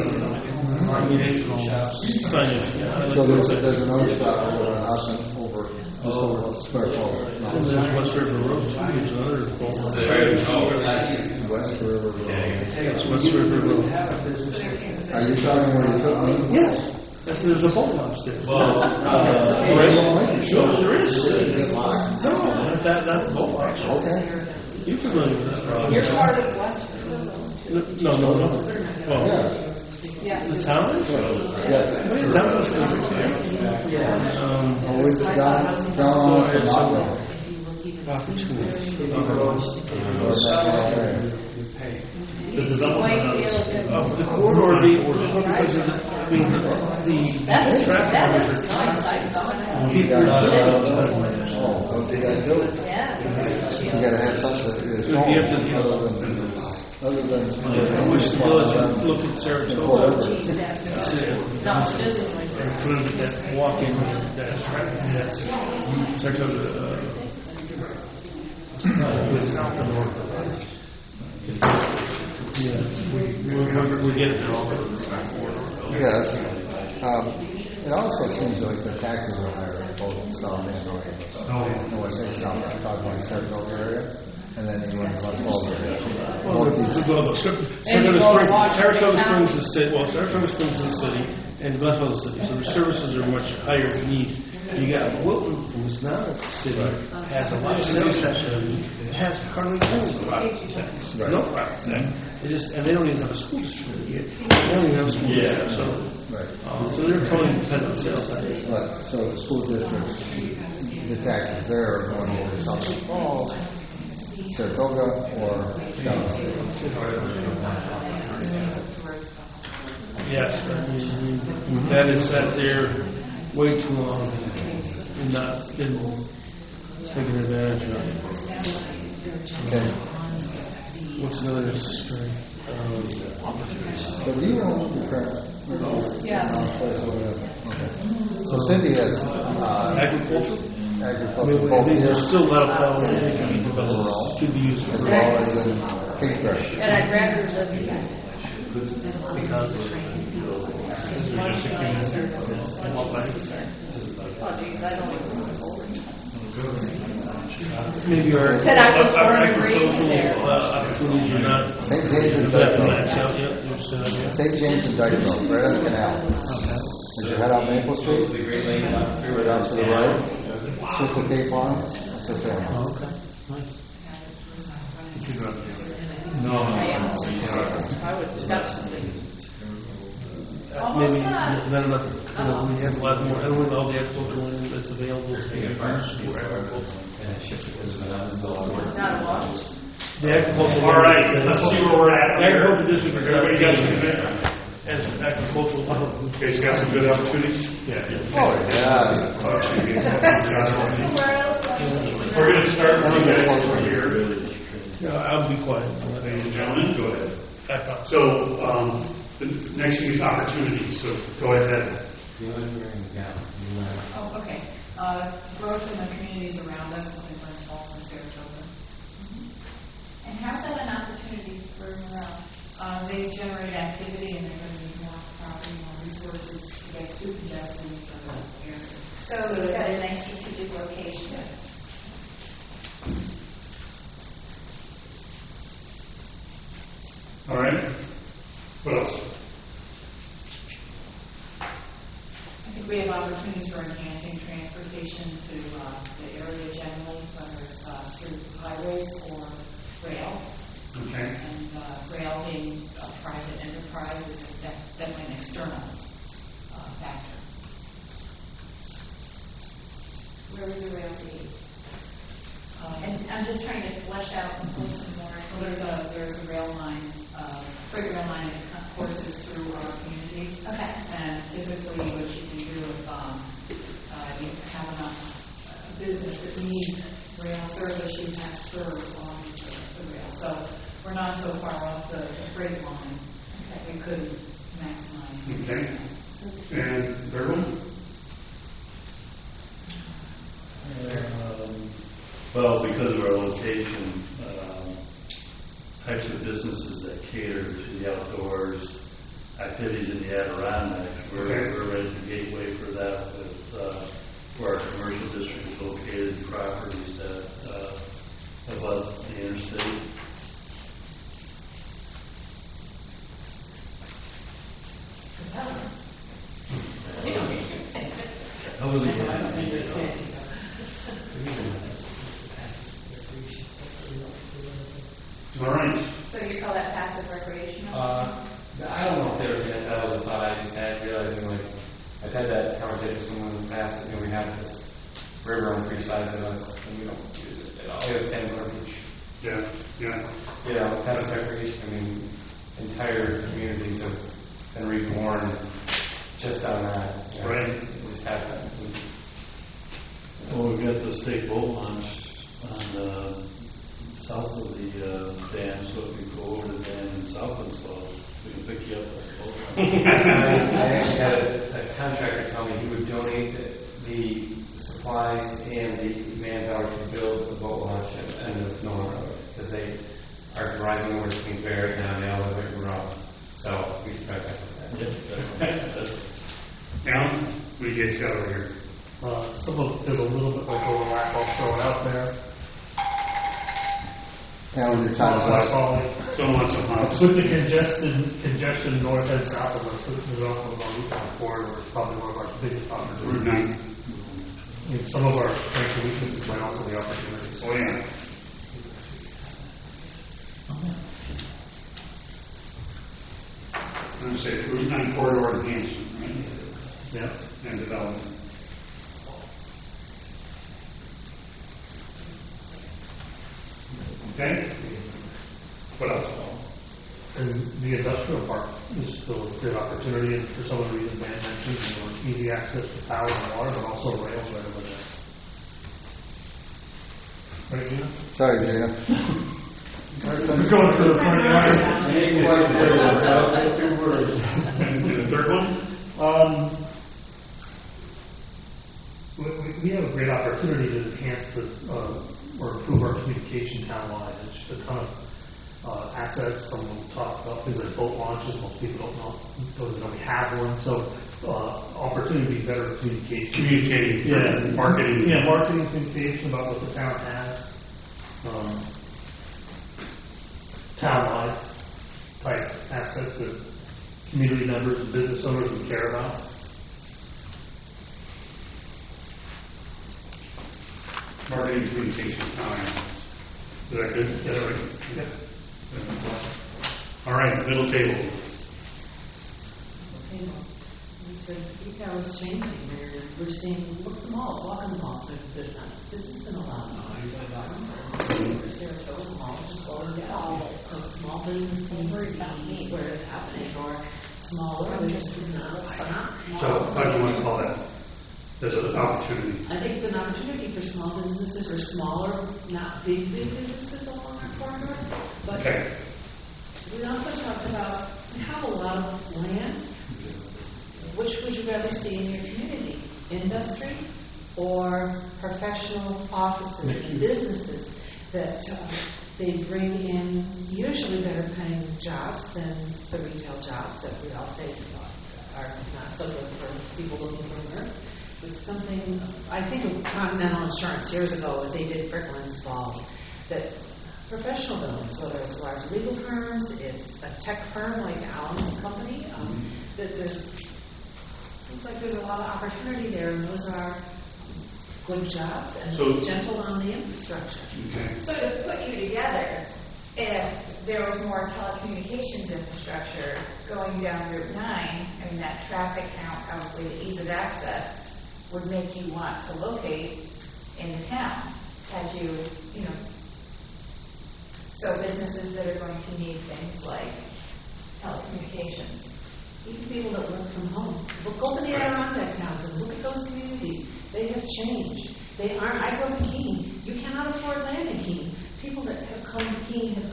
Signage. So there's, there's another spot over on Hudson, over, just over Square Falls. And there's West River Road, too, there's another. West River Road. That's West River Road. Are you talking where you took me? Yes, that's, there's a boat house there. Well, Right? Sure, there is. Is it locked? No, that, that's the boat house. Okay. You're familiar with that, right? You're part of West. No, no, no. Oh, Yeah. the town? Yes. What is that? Um, Oh, we've gone, gone on from Ogden. opportunities. Or that area. The development of Uh, the corridor, the, because of the, I mean, the, the That's, traffic that numbers is are. nice, I saw that. You People got, are- uh, oh, what you gotta do? Yeah. You gotta have something that is You have to- other than, other than. I wish the village would look at Saratoga. No, it isn't. For them to get, walk in, that traffic, that's, Saratoga, uh, yeah, we're, we're, we're getting there all. Yes. Um, it also seems like the taxes are higher in both South and North. No, I say South, I'm talking about Saratoga area, and then you go into West Falls area. Well, Both the, these, the, the, Sar- And you Saratoga go to Springs, Washington Saratoga County. Springs is city, well, Saratoga Springs is a city, and Glenville is a city, so the services are much higher need. You got Wilton, who's not a city, has a lot of sales tax revenue, it has hardly any property tax, Right. no property tax. They just, and they don't even have a school district yet, they don't even have a school Yeah. district, so, right. uh, so they're totally dependent on sales tax. But, so the school districts, the taxes there are going over South Falls, Saratoga, or Charlotte. Yes, I mean, that is sat there way too long and not been taken advantage of. Okay. What's another story? Um, So do you own the current? Yes. uh, place over there? Okay. So Cindy has, uh, Agriculture? I agriculture mean, I both think here there's still a lot of power that can be developed to be used as for. well as in Kingsbury. And I'd rather live here. Oh, geez, I don't even want to hold it. Maybe our, Said I was our born and raised agricultural there. uh, opportunities are not. Saint James and That Dyke max Road. out yet, you're set up yet? Saint James and Dyke Road, right on the canal. As you head out Maple Street, right out to the right, Circle K Farm, that's their family. Okay, nice. I would definitely. Maybe not enough, you know, we have a lot more, I don't know all the agricultural land that's available for agriculture. Not a lot. The agricultural. All right, let's see where we're at here. Agricultural district. is not Everybody got some being- good, As agricultural. you guys got some good opportunities? Yeah. Oh, yeah. We're gonna start with you guys over here. Yeah, I'll be quiet. Ladies and gentlemen, go ahead. I promise. So, um, the next thing is opportunities, so go ahead. Oh, okay. Uh, growth in the communities around us, like Glens Falls and Saratoga. And how's that an opportunity for morale? Uh, they generate activity and they're going to need more property, more resources. You guys do invest in these other areas. So you've got a nice strategic location. All right? What else? I think we have opportunities for enhancing serves along the, the rail. So we're not so far off the, the freight line that we couldn't maximize. Okay. And third one? Um, Well, because of our location, um, types of businesses that cater to the outdoors, activities in the Adirondacks, we're, Okay. we're right at the gateway for that with uh, where our commercial district is located, properties that uh, abut the interstate. How was it? All right. So you call that passive recreational? Uh, I don't know if there was, a- that was a thought I just had, realizing like, I've had that conversation with someone in the past, you know, we have this river on three sides of us, and we don't use it at all. We have San Bernardino Beach. Yeah, yeah. You know, passive recreation, I mean, entire communities have been reborn just on that. You know, Right. It just happened. Well, we've got the state boat launch on the south of the uh, dam, so if you go over the dam in Southland, so we can pick you up at the boat launch. I I actually had a, a contractor tell me he would donate the, the supplies and the manpower to build the boat launch at the end of Nolan Road, because they are driving over to Queensbury right now, and they all live at Monroe. So we should try that with that. Alan, what do you guys got over here? Uh, some of, there's a little bit of overlap, I'll throw it out there. Alan, your time's That's up. all. Someone wants some hops. With the congestion, congestion north and south of us, the development of our Route nine corridor is probably one of our biggest Route opportunities. nine. I mean, some of our strengths and weaknesses might also be opportunities. Oh, yeah. I'm going to say Route nine corridor enhancement, right? Yeah. And development. Okay? What else? And the industrial park is still a good opportunity, and for some of the reasons Dan mentioned, you know, easy access to power and water, but also rails right over there. Right, Gina? Sorry, Gina. We're going through the front yard. And the third one? Um, we, we- we have a great opportunity to enhance the, uh, or improve our communication townwide. There's just a ton of uh, assets. Someone talked about things like boat launches. Most people don't know, don't know we have one. So, uh, opportunity to be better communication. Communicating. Yeah, Marketing. Yeah, marketing communication about what the town has. Um, townwide type assets that community members and business owners would care about. Marketing communication. All right. Is that good? Is that right? Yep. All right, middle table. You know, the retail is changing. We're, we're seeing, look at the malls, walk in the malls. There- There's not, this has been a lot. Saratoga Mall is slowing down. So small business seems to be where it's happening, or smaller, there's not, not. So how do you want to call that? There's an opportunity. I think it's an opportunity for small businesses or smaller, not big, big businesses along our corridor. But Okay. we also talked about, we have a lot of land. Which would you rather see in your community? Industry or professional offices and businesses that uh, they bring in usually better paying jobs than the retail jobs that we all say are not so good for people looking for work. It's something, I think of Continental Insurance years ago, they did Bricklands Falls, that professional buildings, whether it's large legal firms, it's a tech firm like Alan's company, um, that there's, seems like there's a lot of opportunity there, and those are good jobs and So- gentle on the infrastructure. Okay. So to put you together, if there was more telecommunications infrastructure going down Route nine, I mean, that traffic count, probably the ease of access, would make you want to locate in the town, had you, you know, so businesses that are going to need things like telecommunications. Even people that work from home. Look over the Adirondack towns and look at those communities. They have changed. They aren't, I grew up in Keene. You cannot afford land in Keene. People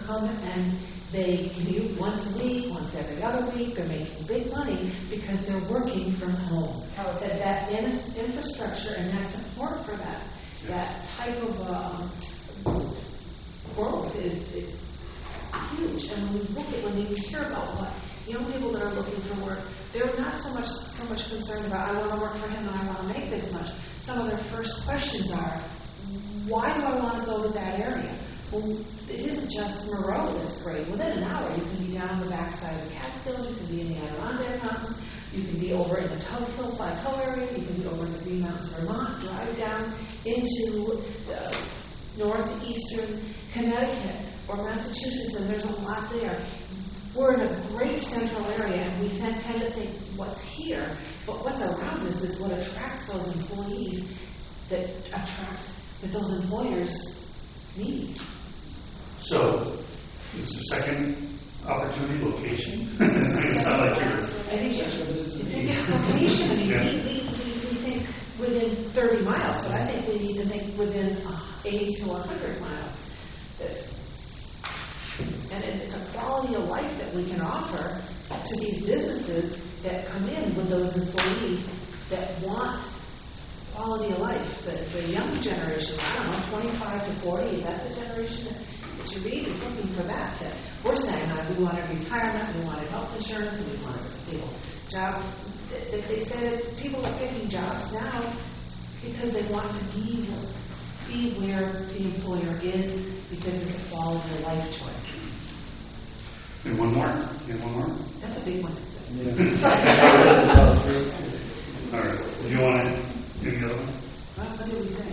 come and they commute once a week, once every other week, they're making big money because they're working from home. Oh. That, that in- infrastructure and that support for that, that type of um, growth is, is huge. And when we look at, when we hear about what young people that are looking for work, they're not so much so much concerned about, I want to work for him and I want to make this much. Some of their first questions are, why do I want to go to that area? Well, it isn't just Moreau that's great. Within an hour, you can be down the backside of the Catskills, you can be in the Adirondack Mountains, you can be over in the Tug Hill Plateau area, you can be over in the Green Mountains, Vermont, drive down into uh, northeastern Connecticut or Massachusetts, and there's a lot there. We're in a great central area, and we tend to think what's here, but what's around us is what attracts those employees that attract, that those employers need. So, is the second opportunity location? It sounds like you're. I think it's, I think it's location. I mean, Yeah. we, we, we, we think within thirty miles, but I think we need to think within uh, eighty to one hundred miles. That- And it- it's a quality of life that we can offer to these businesses that come in with those employees that want quality of life. The, the young generation, I don't know, twenty-five to forty, is that the generation that, that you read is looking for that? That we're saying, uh, we wanted retirement, we wanted health insurance, and we wanted a stable job. That, that they say that people are picking jobs now because they want to be, be where the employer is because it's a quality of life choice. And one more? And one more? That's a big one. All right. Do you want to, any other one? What, what did we say?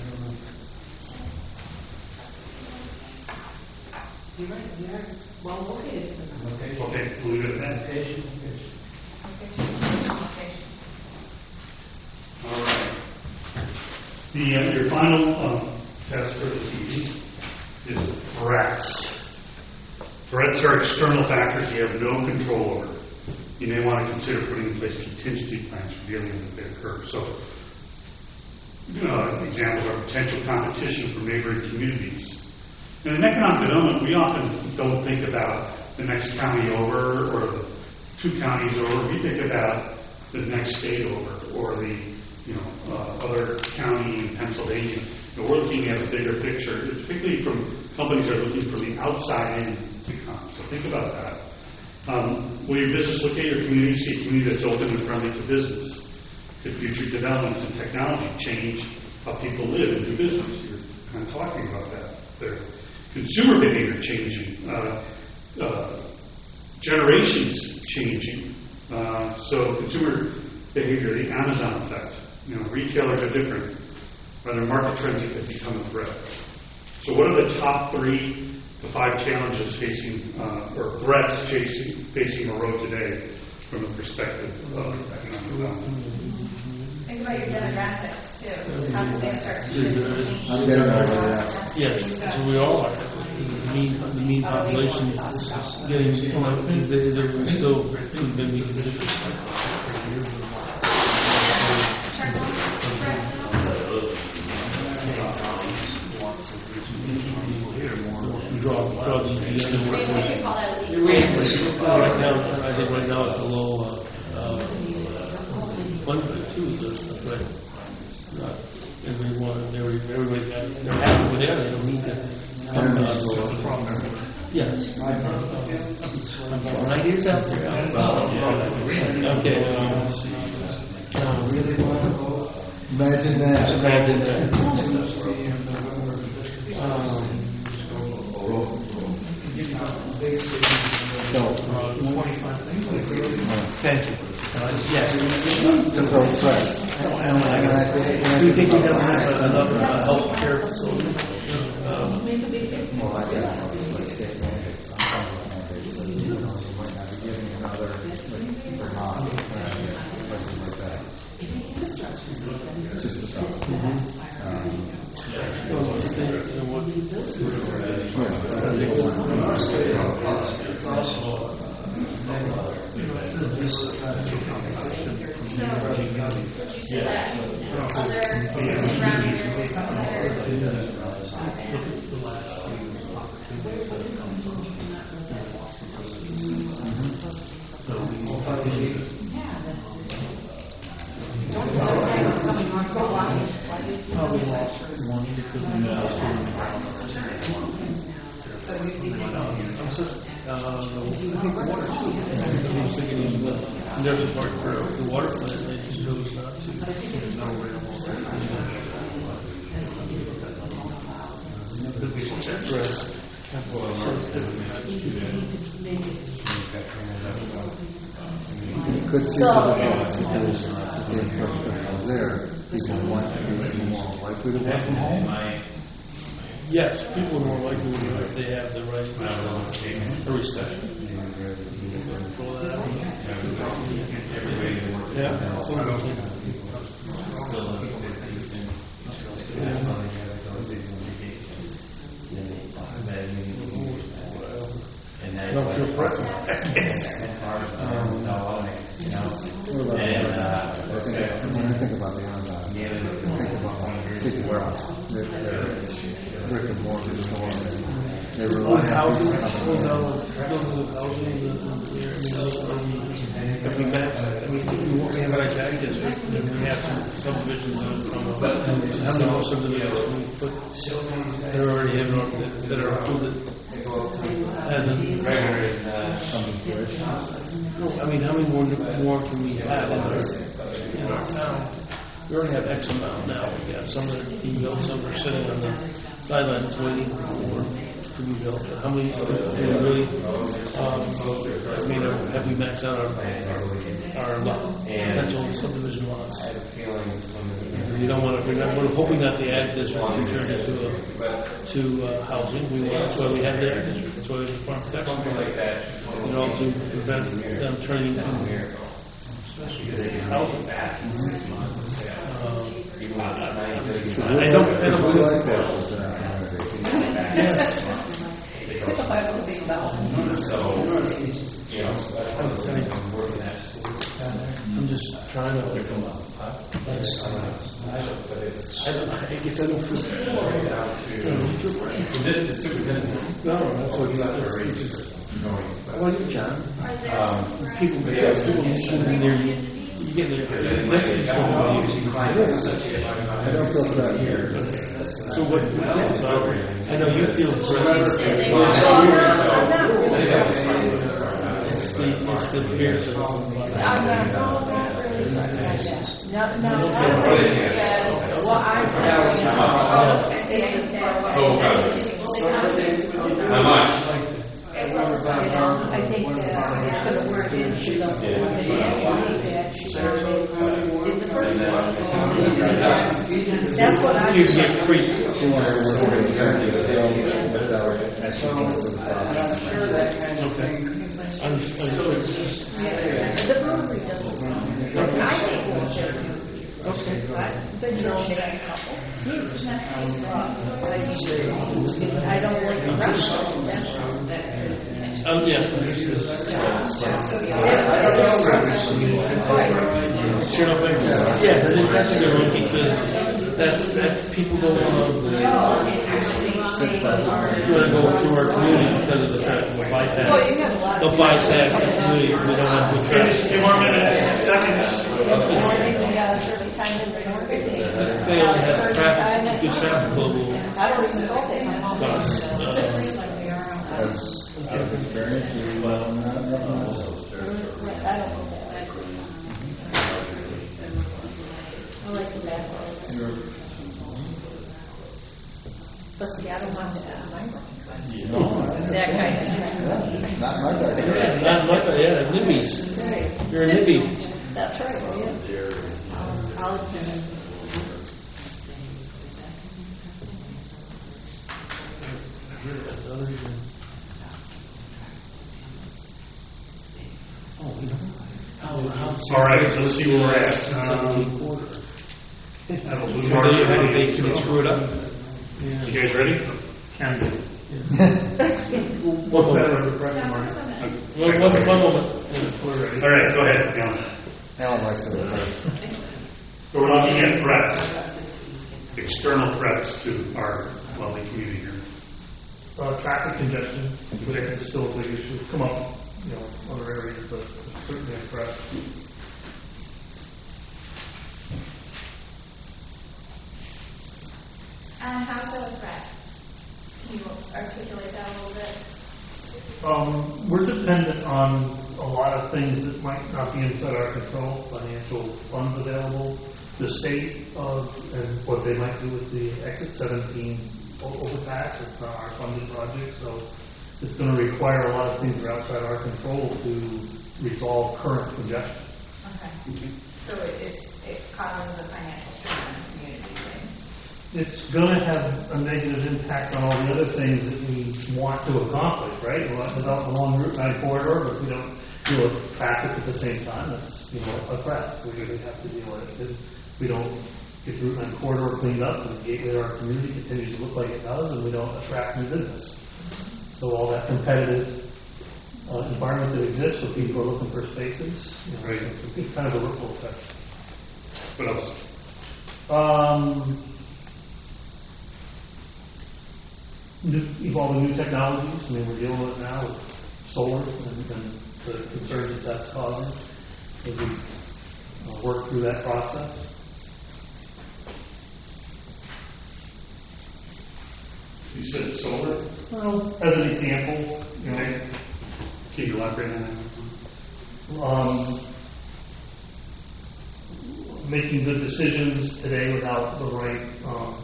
You're right, we are well located for them. Okay, we'll leave it at that. All right. The, uh, your final um, test for this evening is threats. Threats are external factors you have no control over. You may want to consider putting in place contingency plans for dealing with if they occur. So, uh, examples are potential competition from neighboring communities. In an economic development, we often don't think about the next county over or the two counties over. We think about the next state over or the you know uh, other county in Pennsylvania. You know, we're looking at a bigger picture, particularly from companies that are looking from the outside in to come. So think about that. Um, will your business look at your community, see a community that's open and friendly to business? Could future developments in technology change how people live and do business? You're kind of talking about that there. Consumer behavior changing, uh, uh, generations changing. Uh, so consumer behavior, the Amazon effect. You know, retailers are different. Are there market trends that could become a threat? So what are the top three to five challenges facing, uh, or threats facing, facing Moreau today from the perspective of economic development? Think about your demographics too. How do they start to shift? I'm getting over that. Yes, so we all are. The mean, the mean population is getting, you know, is there- is there still too many we draw, draw the the other Maybe we way. could call that a lead. Right now, I think right now it's a low, uh, uh, one for the two, the, the threat. Not everyone, every- everybody's got, they're happy with it, they don't need to come to us. Yes. Ideas out there. Okay. um, I really want to go. Imagine that. Imagine that. Um, No. Thank you. Yes. That's what I'm saying. And I think- Do you think we have another uh, health care facility? Um, Well, I don't know, like state mandates, I'm talking about mandates, so you know, you might not be getting another, like Vermont, uh, places like that. Just the stuff. Um, well, state, uh, what- So, would you say that other surrounding areas, other Don't you know what's coming north of Washington? Probably lost one because we lost one. So you see, I'm so, uh, I think water. I was thinking of the nurse's park for the water plant, and they just chose not to. Grass. You could see So- the situation, if the infrastructure was there, people want to be more likely to work from home. Yes, people are more likely to if they have the right, a recession. Control that. Yeah, some of them. I don't feel threatened. What about the, uh, I think, when I think about the Amazon, I think about City Warehouse, they're, they're brick and mortar store, and they rely on Housing, people coming in. housing, housing in the, in the area. I mean, if we match, I mean, if we want, we have an ag district, and we have some subdivisions that are from, but how many more subdivisions can we put, that are already have, that that are included? As a, no, I mean, how many more, more can we have in our, in our town? We already have X amount now, we got some that are being built, some are sitting on the sidelines waiting for, to be built. But how many, do we really, um, I mean, are- have we maxed out our, our lot, potential subdivision lots? I have a feeling some We don't want to, we're not, we're hoping that the ag district to turn into a, to uh, housing. We want, that's why we have the ag district, that's why we have the farm protection. something like that. You know, to prevent them turning into housing. Um, I don't, I don't. We like that as an community. Yes. So, you know, so that's one of the things I'm working at. I'm just trying to. But it's I don't, I guess I don't feel. right down to, this is superintendent. No, that's what He's he's, not for a it's reason. just, Going, but- well, you, John, Um, people, people need to be there, you, you get there. That's the trouble. I don't feel threatened here. So what, yeah, so I know you feel threatened. It's the, it's the fears of. I'm not, no, not really. No, no, I don't really, yeah, well, I. How much? I think that it's gonna work into the, that she's already in the first one. That's what I. You get free. She wants to work with them without actually going through the process. I'm sure that kind of thing. I'm, I'm sure. The brewery doesn't. I think we'll share. Okay. I've been knowing a couple. I don't like the restaurant, that's all. Um, yes. Sure, no, thank you. Yeah, I think that's a good one because that's, that's people don't want to, go through our community because of the traffic, they'll bypass. Well, you have a lot of. They'll bypass the community, we don't want to put traffic. Two more minutes, seconds. Morning, we got a certain time in the morning. They only have traffic, good traffic flow will I don't even go there, my mom. bus. Uh, As out of experience, you, uh, not, nothing else. I don't go there. I like the back roads. But see, I don't want to add my road. That kind of traffic. Not my bad. Yeah, not much, yeah, nibbies. You're a nibby. That's right, oh, yeah. I'll, I'll, Oh, we don't. How, how. All right, let's see where we're at. Seventeen Um, quarter. That'll lose How our- do you, how do they, can they screw it up? You guys ready? Can do. One Better moment. with the correct mark. One, one, one moment. All right, go ahead, Alan. Alan likes to refer. So we're looking at threats, external threats to our lovely community here. Uh, traffic congestion, which I think is still a big issue, come up, you know, other areas, but certainly a threat. dependent on a lot of things that might not be inside our control, financial funds available, the state of, and what they might do with the Exit seventeen o- overpass. It's not our funded project, so it's going to require a lot of things that are outside our control to resolve current congestion. Okay. So it- it's, it causes a financial strain on the community, right? It's going to have a negative impact on all the other things that we want to accomplish, right? We want to develop along Route nine corridor, but if we don't deal with traffic at the same time, that's, you know, a threat. So we really have to deal with it. If we don't get the Route nine corridor cleaned up and the gateway to our community continues to look like it does, and we don't attract new business. So all that competitive uh, environment that exists where people are looking for spaces, you know, Right. it's kind of a ripple effect. What else? Um, new, evolving new technologies. I mean, we're dealing with it now with solar and, and the concerns that that's causing as we uh, work through that process. You said solar? Well, as an example, you know, Can you elaborate on that? um, making good decisions today without the right um,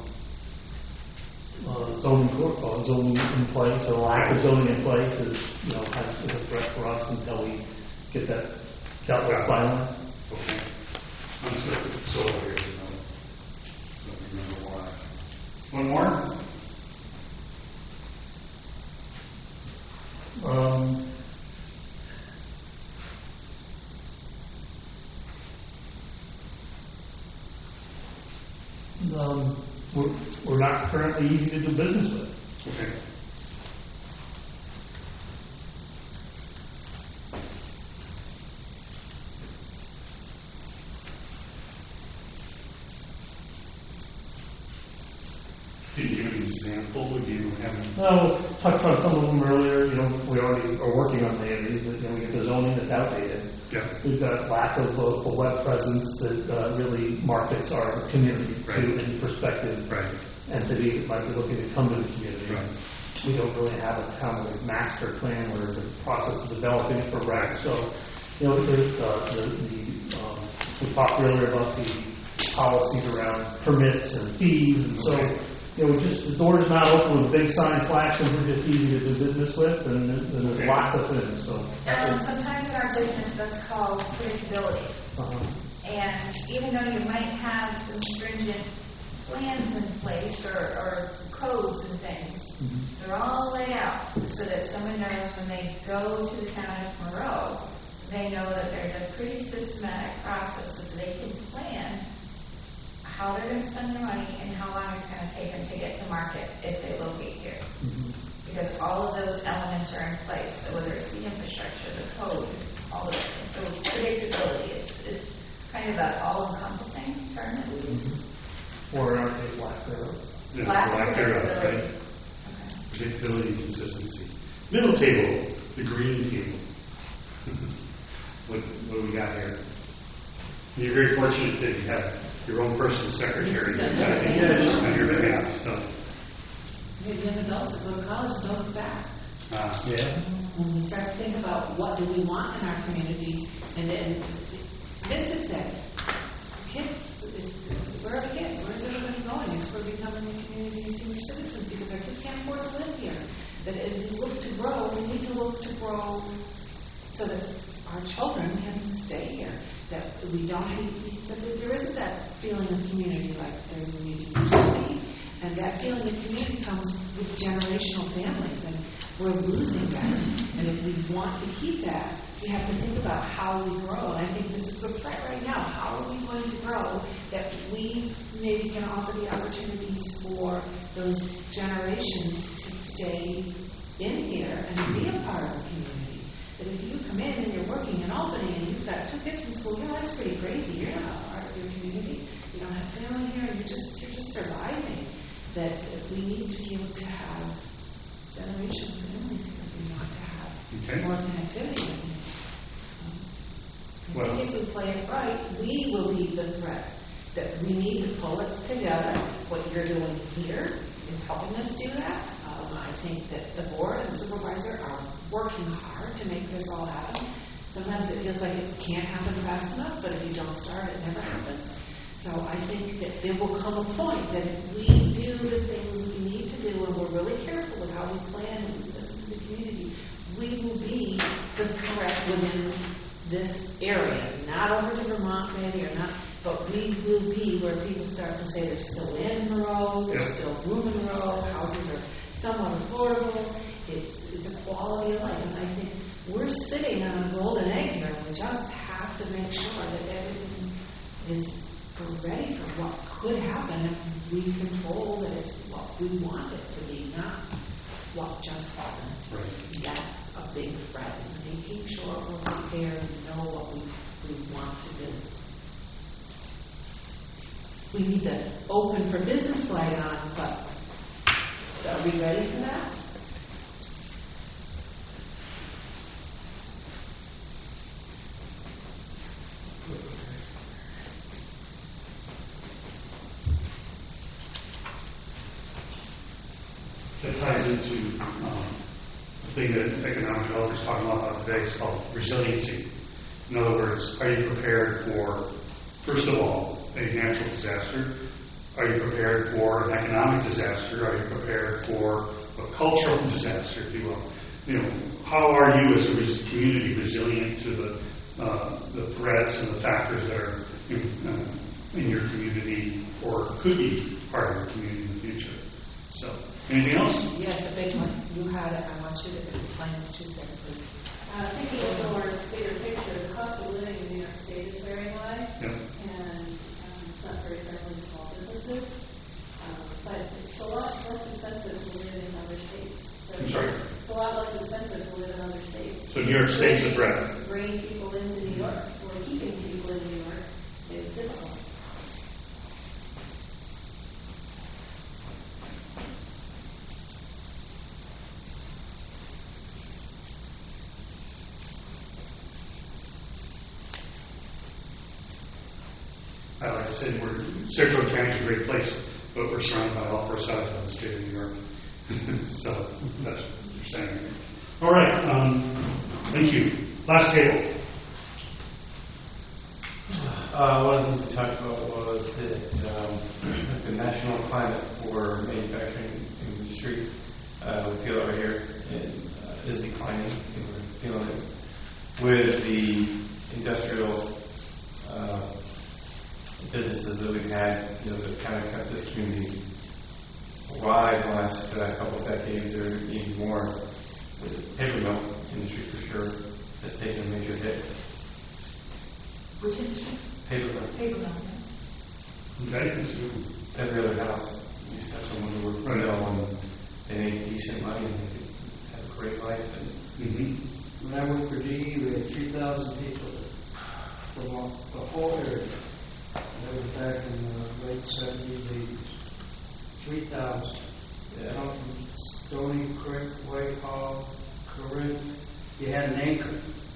uh, zoning, cor- uh, zoning in place, or lack of zoning in place is, you know, kind of is a threat for us until we get that dealt with finally. Okay. I'm just going to put solar here, you know. Don't remember why. One more? Um, um, we're, we're not currently easy to do business with. Okay. Can you give an example? Do you have any? Well, touched on some of them earlier. You know, we already are working on many of these, but, you know, we get the zoning that's outdated. Yeah. We've got lack of a, a web presence that uh, really markets our community Right. to any prospective Right. entity that might be looking to come to the community. Right. We don't really have a kind of master plan where the process of developing it for rec. So, you know, there's uh, the, the um, we talked earlier about the policies around permits and fees, and so. Okay. You know, just the door's not open with a big sign flashing, we're just easy to do business with, and, and there's Okay. lots of things, so. that's Um, it. sometimes in our business, that's called predictability. Uh-huh. And even though you might have some stringent plans in place or, or codes and things, Mhm. they're all laid out so that someone knows when they go to the town of Monroe, they know that there's a pretty systematic process so that they can plan how they're going to spend their money and how long it's going to take them to get to market if they locate here. Mhm. Because all of those elements are in place, so whether it's the infrastructure, the code, all of it. So predictability is, is kind of that all-encompassing term that we use. Or in our case, lack thereof. Yeah, Lack of lack thereof, predictability. right? Okay. Predictability and consistency. Middle table, the green table. what, what do we got here? You're very fortunate that you have your own personal secretary that on your behalf. So, We have young adults that go to college and don't look back. uh, Yeah. When we start to think about what do we want in our communities, and then Vincent said, kids, is- where are the kids? Where's everybody going? It's we're becoming a community of senior citizens because our kids can't afford to live here. That as we look to grow, we need to look to grow so that our children can stay here. That we don't, he he said that there isn't that feeling of community like there really used to be. And that feeling of community comes with generational families, and we're losing that. And if we want to keep that, we have to think about how we grow. And I think this is the threat right now. How are we going to grow that we maybe can offer the opportunities for those generations to stay in here and be a part of the community? That if you come in and you're working in Albany and you've got two kids in school, yeah, that's pretty crazy. You're not a part of your community. You don't have family here. You're just you're just surviving. That we need to be able to have generational families here. We want to have Okay. more connectivity. Um, I Well- think if we play it right, we will be the threat. That we need to pull it together. What you're doing here is helping us do that. Uh, I think that the board and the supervisor are working hard to make this all happen. Sometimes it feels like it can't happen fast enough, but if you don't start, it never happens. So I think that there will come a point that if we do the things we need to do, and we're really careful with how we plan and we listen to the community, we will be the threat within this area. Not over to Vermont maybe, or not, but we will be where people start to say there's still land in the road, there's still room in the road, houses are somewhat affordable, it's, it's a quality of life. And I think we're sitting on a golden egg here, and we just have to make sure that everything is ready for what could happen if we control that it's what we want it to be, not what just happened. Right. That's a big threat, is making sure we're prepared and know what we, we want to do. We need the open for business light on, but are we ready for that? That ties into um, the thing that economic developers talking a lot about today. It's called resiliency. In other words, are you prepared for, first of all, a natural disaster? Are you prepared for an economic disaster? Are you prepared for a cultural disaster, if you will? You know, how are you as a res- community resilient to the uh, the threats and the factors that are in, uh, in your community or could be part of your community in the future? So, anything else? Yes, a big one. You had it. I want you to explain this two seconds, please. Uh, thinking of the more bigger picture, the cost of living in New York State is very high, Yep. and um, it's not very friendly to small businesses. Um, but it's a lot less expensive to live in other states. So I'm sorry? It's a lot less expensive to live in other states. So New York State's a threat. Bringing people into New York, or keeping people in New York, is difficult. I like I said, we're, Saratoga County is a great place, but we're surrounded by all four sides of the state of New York. So that's what you're saying. All right. Um, thank you. Last table. Uh, one of the things we talked about was that um, the national climate for manufacturing industry, uh, we feel it right here, it, uh, is declining. And we're feeling it with the industrial uh, businesses that we've had, you know, that kind of kept this community alive the last uh, couple of decades or even more. The paper mill industry, for sure, has taken a major hit. Which industry? Paper mill. Paper mill. Yeah. Okay. Every other house used to have someone who worked for the mill, and they made decent money and they could have a great life. And Mm-hmm. When I worked for D E, we had three thousand people from all- the whole area. That was back in the late seventies, eighties. three thousand. Yeah. Come from Stony Creek, Whitehall, Corinth. You had an anchor.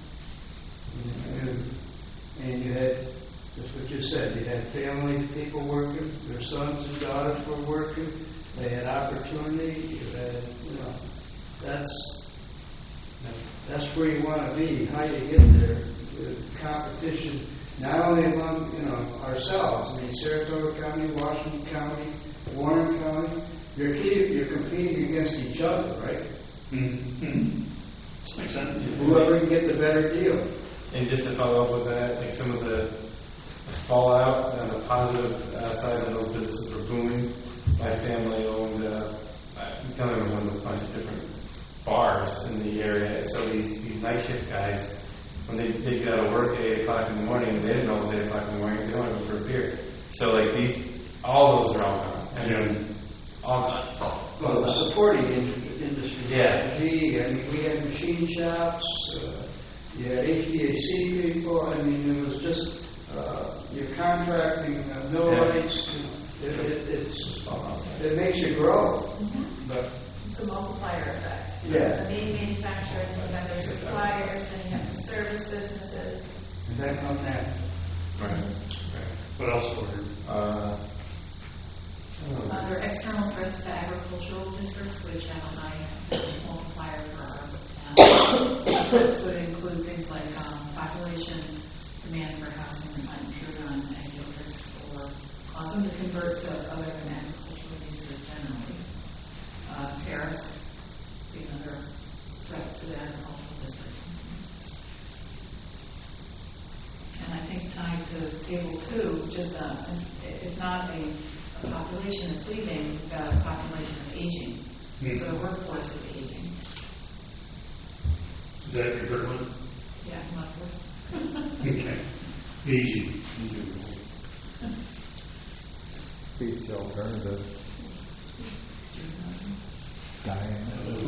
And, and you had, just what you said, you had family people working, their sons and daughters were working, they had opportunity, you had, you know, that's, that's where you want to be, how you get there, with competition, not only among, you know, ourselves, I mean, Saratoga County, Washington County, Warren County, you're, you're competing against each other, right? Mm-hmm. Makes sense. Whoever can get the better deal. And just to follow up with that, like some of the fallout on the positive uh, side of those businesses were booming. My family owned, uh, I'm telling you, one of a bunch of different bars in the area. So these, these night shift guys, when they they get out of work at eight o'clock in the morning, they didn't know it was eight o'clock in the morning. They wanted to go for a beer. So like these, all those are all gone. I mean, all gone. Well, the supporting in- industry. Yeah. Gee, I mean, we had machine shops, uh, you had H V A C people, I mean, it was just, uh, you're contracting uh, millwrights, it, it, it's, it makes you grow, Mm-hmm. but, It's a multiplier effect. Yeah. The main manufacturer, then you have their suppliers, then you have the service businesses. and that comes next. Right. Right. What else? Were Uh, Are there external threats to agricultural districts switch channel nine multiplier for our town. This would include things like um, population, demand for housing that might intrude on ag districts, or cause them to convert to other than agricultural uses generally. Uh, tariffs being another threat to the agricultural district. And I think tied to table two, just uh, if not a, a population that's leaving, we've got a population that's aging. Mm. So the workforce is aging. Is that your third one? Yeah, monthly. Okay. Aging. Beats the alternative. Dying.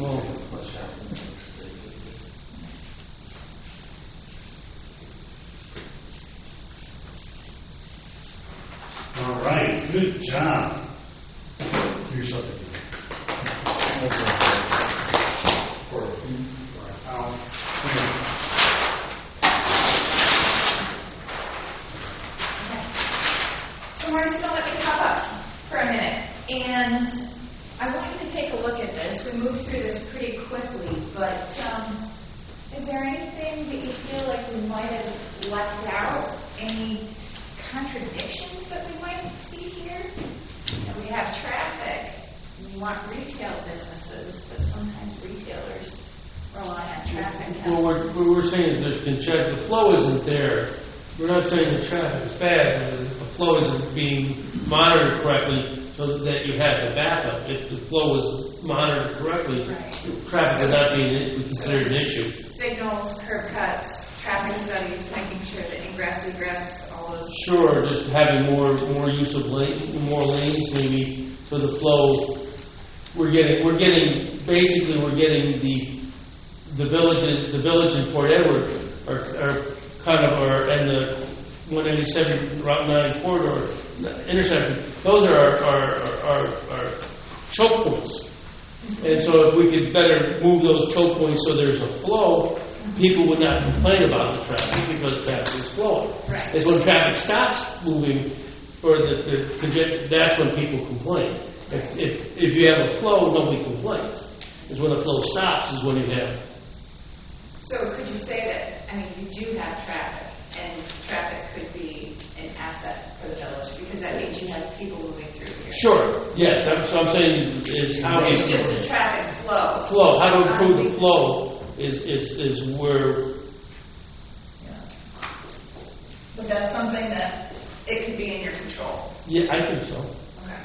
All right, good job. Do yourself a For Al. So Marty's gonna let me pop up for a minute, and I want you to take a look at this. We moved through this pretty quickly, but um, is there anything that you feel like we might have left out? Any contradictions that we might see here? You know, we have traffic, and we want retail businesses, but sometimes retailers rely on traffic. Well, what what we're saying is there's congestion, the flow isn't there. We're not saying the traffic is bad, but the flow isn't being monitored correctly so that you have the backup. If the flow was monitored correctly, Right. traffic would not be considered an issue. Signals, curb cuts, traffic studies, making sure that ingress, egress, all those. Sure, just having more more use of lanes, more lanes maybe, so the flow. We're getting we're getting basically we're getting the the villages the village and Port Edward are, are kind of are and the one eighty-seven Route nine corridor intersection. Those are our our, our, our choke points. And so if we could better move those choke points so there's a flow, people would not complain about the traffic because traffic is flowing. Right. It's when traffic stops moving, or the, the congestion, that's when people complain. If, if, if you have a flow, nobody complains. It's when the flow stops is when you have. So could you say that, I mean, you do have traffic, and traffic could be an asset for the village, because that means you have people moving through here. Sure, yes, that's what I'm saying is how we. It's just the traffic flow. Flow, how to improve the flow is, is, is where. But that's something that it could be in your control. Yeah, I think so. Okay.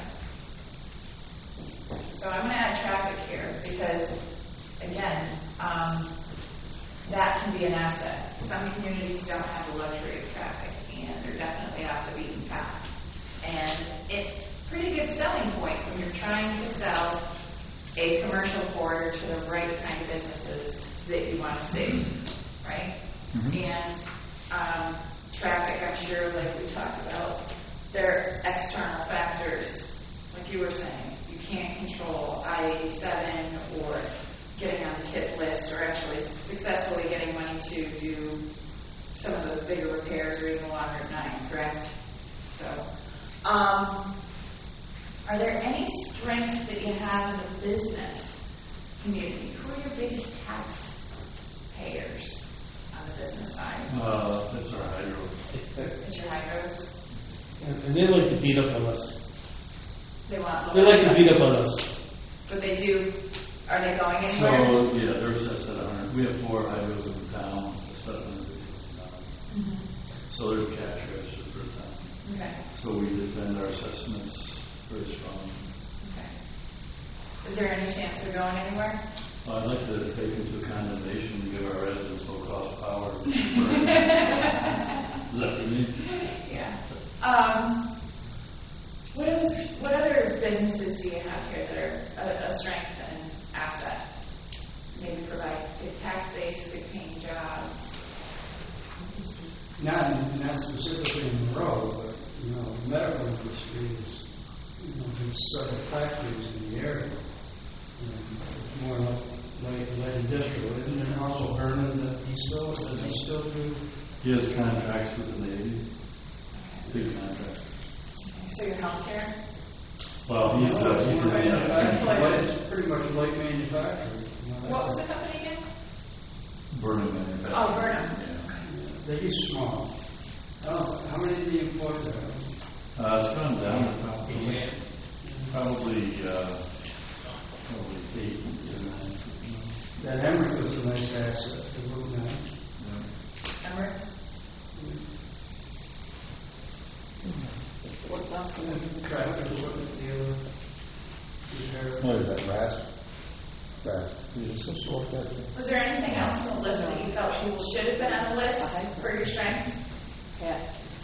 So I'm going to add traffic here because, again, um, that can be an asset. Some communities don't have the luxury of traffic, and they're definitely off the beaten path. And it's a pretty good selling point when you're trying to sell a commercial corridor to the right kind of businesses that you want to see, right? Mm-hmm. And um, traffic, I'm sure, like we talked about, there are external factors, like you were saying. You can't control I eighty-seven or getting on the tip list or actually successfully getting money to do some of the bigger repairs or even along Route nine, correct? So, um, are there any strengths that you have in the business community? Who are your biggest tax payers on the business side? Uh, that's our hydro. It's your hydros? And, and they like to beat up on us. They want. They like to beat up on us. But they do. Are they going anywhere? So, yeah, they're assessed at one hundred. We have four hydros in the town, set up in the town. Mm-hmm. So there's cash register for the town. Okay. So we defend our assessments very strongly. Okay. Is there any chance they're going anywhere? Well, I'd like to take into condemnation and give our residents low cost power. Is that for me? Yeah. Um, what other what other businesses do you have here that are a, a strength and asset? Maybe provide good tax base, good paying jobs. Not, not specifically in Monroe, but, you know, the medical industry is, you know, there's several factories in the area. And it's more like light, light industrial, isn't there? Also Herman, that he still, does he still do? He has contracts with the Navy. Big contracts. Okay. So your healthcare? Well, he's, uh, he's in the, uh, Manufacturing, it's pretty much light manufacturing. What was the company again? Burnham Manufacturing. Oh, Burnham. They get small. Oh, how many do you employ there? Uh, it's gone down to probably, probably, uh, probably eight. That Emmerich was a nice asset to move now. Emirates? What about the tractor, what the dealer? What is that, Rasp? Rasp. Is it so slow like that? Was there anything else on the list that you felt should have been on the list for your strengths? Yeah.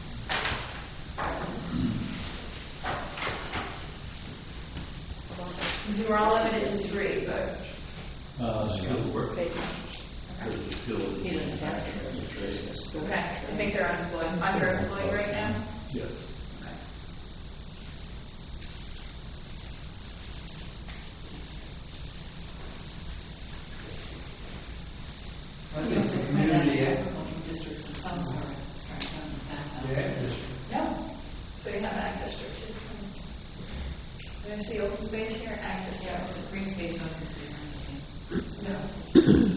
You were all limited to three, but. Uh, skilled work. Okay. Skilled manufacturing as a trade. Okay, I think they're unemployed, underemployed right now? Yes. Okay. I think the community, ag- Districts themselves are starting to pass out. the ag district. No, so you have ag district. Did I see open space here, ag district? Yeah, it's a green space, open space are the same. No.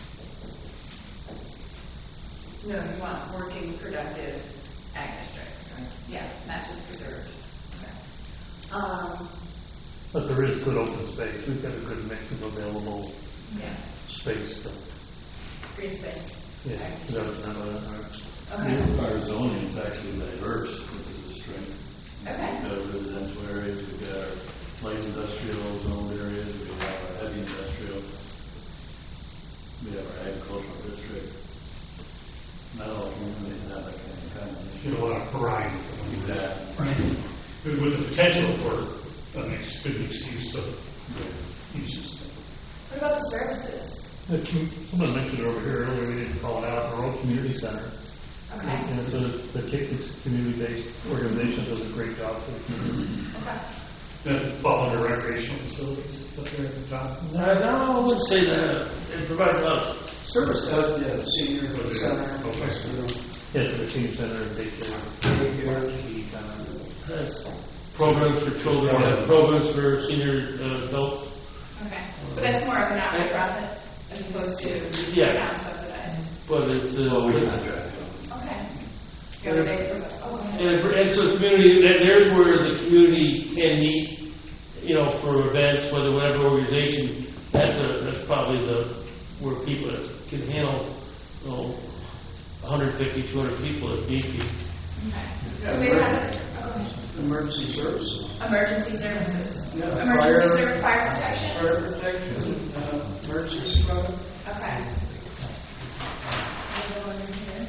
No, you want working, productive ag districts. Yeah, not just preserved. Okay. Um, But there is good open space. We've got a good mix of available yeah, space. So, green space. yeah, Ag so districts. that's not a- Okay, Our zoning is actually diverse, which is a strength. okay. We've got residential areas, we've got our light industrial zone areas, we have our heavy industrial, we have our agricultural district. Not all communities have that kind of, kind of. Get a lot of variety. Exactly. With with the potential for a mixed, good mixed use of uses. What about the services? The com- Someone mentioned it over here earlier, we didn't call it out, the Rural Community Center. Okay, And so the ki- it's a community-based organization does a great job for the community. okay. That fall under recreational facilities up there at the top. Uh, no, I wouldn't say that. It provides a lot of Service, uh, yeah, senior center, Okay. you know, Yes, the senior center and daycare. daycare. That's programs for children, uh, programs for senior uh, adults. Okay, but that's more of a not-for-profit as opposed to Yeah. town subsidized. But it's, uh, it's- Okay. You have a day for, oh, go ahead. and, and so the community, that- there's where the community can meet, you know, for events, whether whatever organization, that's a, that's probably the, where people can handle, you know, one hundred fifty, two hundred people if need be. Okay. Yeah, So we right. have, oh, go ahead. Emergency services. Emergency services. Yeah, Emergency fire- service, fire protection? Fire protection, uh, emergency squad. Okay. Anyone in here?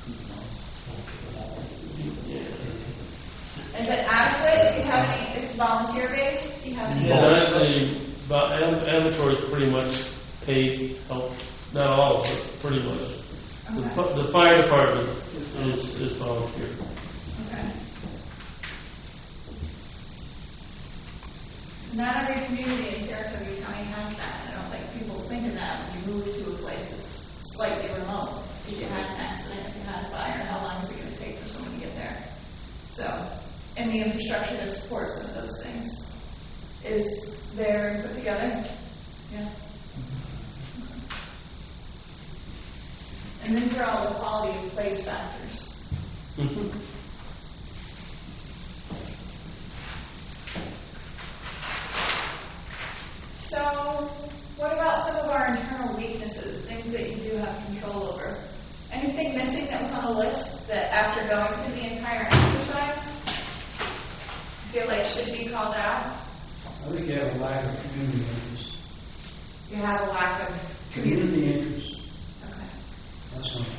Is it adequate? Do you have any, it's volunteer based? Do you have any? Yeah, actually, but am- amateur is pretty much paid, help, not all, but pretty much. The, Okay. fi- the fire department is, is volunteer. Okay. Not every community in Saratoga County has that. I don't think people think of that when you move to a place that's slightly remote. If you had an accident, if you had a fire, how long is it going to take for someone to get there? So, and the infrastructure to support some of those things is there and put together. Yeah. And these are all the quality of place factors. So, what about some of our internal weaknesses, things that you do have control over? Anything missing that was on the list that after going through the entire exercise, you feel like should be called out? I think you have a lack of community interest. You have a lack of community. Community interest, Okay. that's not.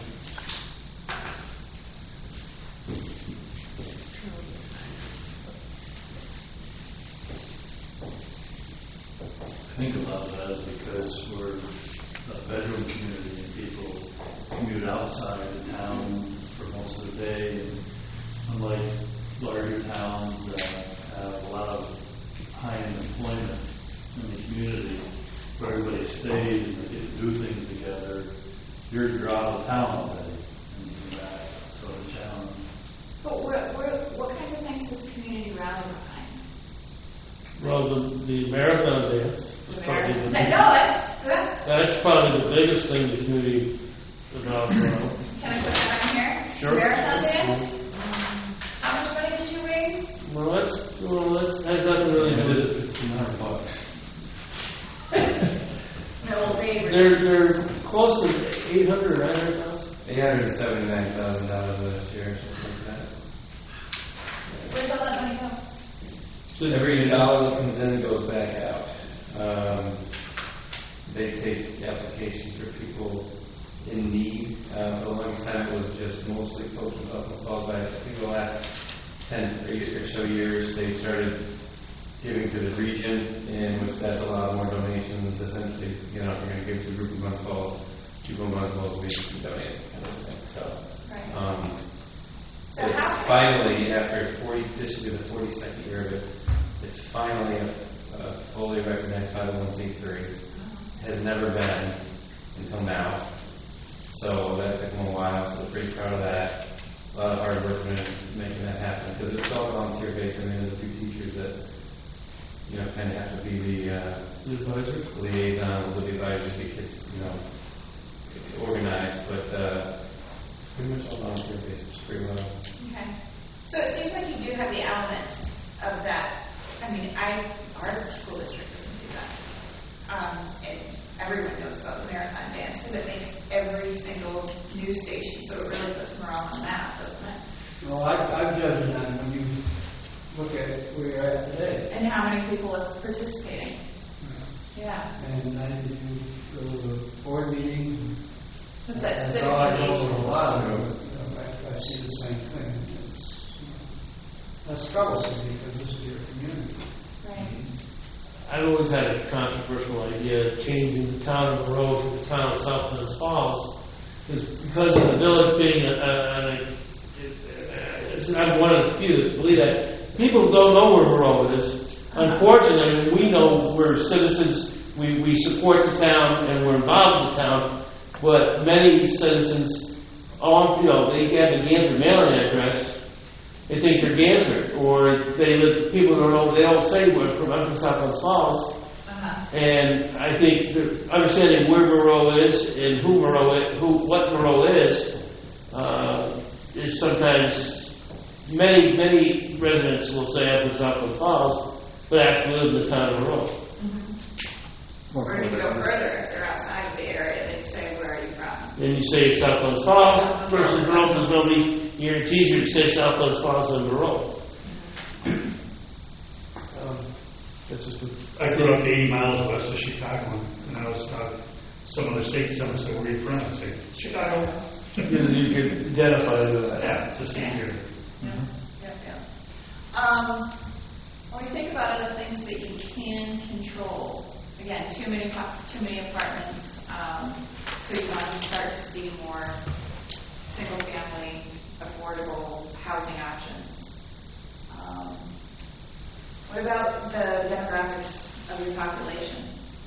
I think a lot of that is because we're a bedroom community and people commute outside the town for most of the day. And unlike larger towns that have a lot of high-end employment in the community, where everybody stays and they get to do things together, you're, you're out of town already and you come back. So it's a challenge. But what, what, what kinds of things does the community rally behind? Well, the, the marathon dance. is The probably marathon. the- No, that's, that's, That's probably the biggest thing the community about Toronto. can I put that on here? Sure. Marathon dance? How much money did you raise? Well, that's, well, that's, has nothing really to do with it. Fifteen hundred bucks. No, they. They're, they're close to eight hundred or nine hundred thousand. Eight hundred and seventy-nine thousand dollars last year, something like that. Where's all that money go? So every dollar that comes in goes back out. Um, they take applications for people in need. Uh, for the longest time, it was just mostly folks from Upland Falls. But I think the last ten or so years, they started giving to the region, in which that's a lot more donations. Essentially, you know, if you're going to give to a group of Glens Falls, people in Glens Falls will be donating, kind of thing. So, Right. um, So it's how- finally, after forty, this will be the forty-second year of it, it's finally a, a fully recognized five oh one c three. Has never been until now. So that took them a while, so we're pretty proud of that. A lot of hard work in making that happen, because it's all volunteer based. I mean, there's a few teachers that, you know, kind of have to be the, uh, The advisor? liaison with the advisors because, you know, organized, but, uh, pretty much all volunteer based, it's pretty well. Okay. So it seems like you do have the elements of that. I mean, I, our school district doesn't do that. Um, and everyone knows about the marathon dance because it makes every single news station, so it really puts morale on the map, doesn't it? Well, I, I'm judging on when you look at where you're at today. And how many people are participating. Yeah. And I did go to a board meeting. What's that? That's civic all I know engagement? from a lot of them. You know, I, I see the same thing. It's, that's troublesome because this is your community. Right. I've always had a controversial idea of changing the town of Monroe to the town of South Glens Falls, is because of the village being a, a, a, a I'm one of the few that believe that. People don't know where Monroe is. Unfortunately, we know we're citizens, we, we support the town and we're involved in the town, but many citizens, all, you know, they have a Gansford mailing address, they think they're Gansford, or they live, people don't know, they don't say we're from, I'm from South Glens Falls. Uh-huh. And I think the understanding where Monroe is and who Monroe is, who, what Monroe is, uh, is sometimes, many, many residents will say I'm from South Glens Falls, but actually live in the town of Monroe. Mm-hmm. Or to go further, if they're outside of the area, they say, where are you from? Then you say South Glens Falls versus Monroe, because nobody, here it's easier to say South Glens Falls than Monroe. Um, that's just a, I grew up eighty miles west of Chicago, and I was uh, some other states. Someone said, "Where are you from?" I say, "Chicago." you, you can identify with that. Yeah, it's just easier. Yeah, yeah, yeah. Um, when we think about other things that you can control, again, too many, po- too many apartments, um, so you want to start to see more single-family, affordable housing options. Um, what about the demographics of your population?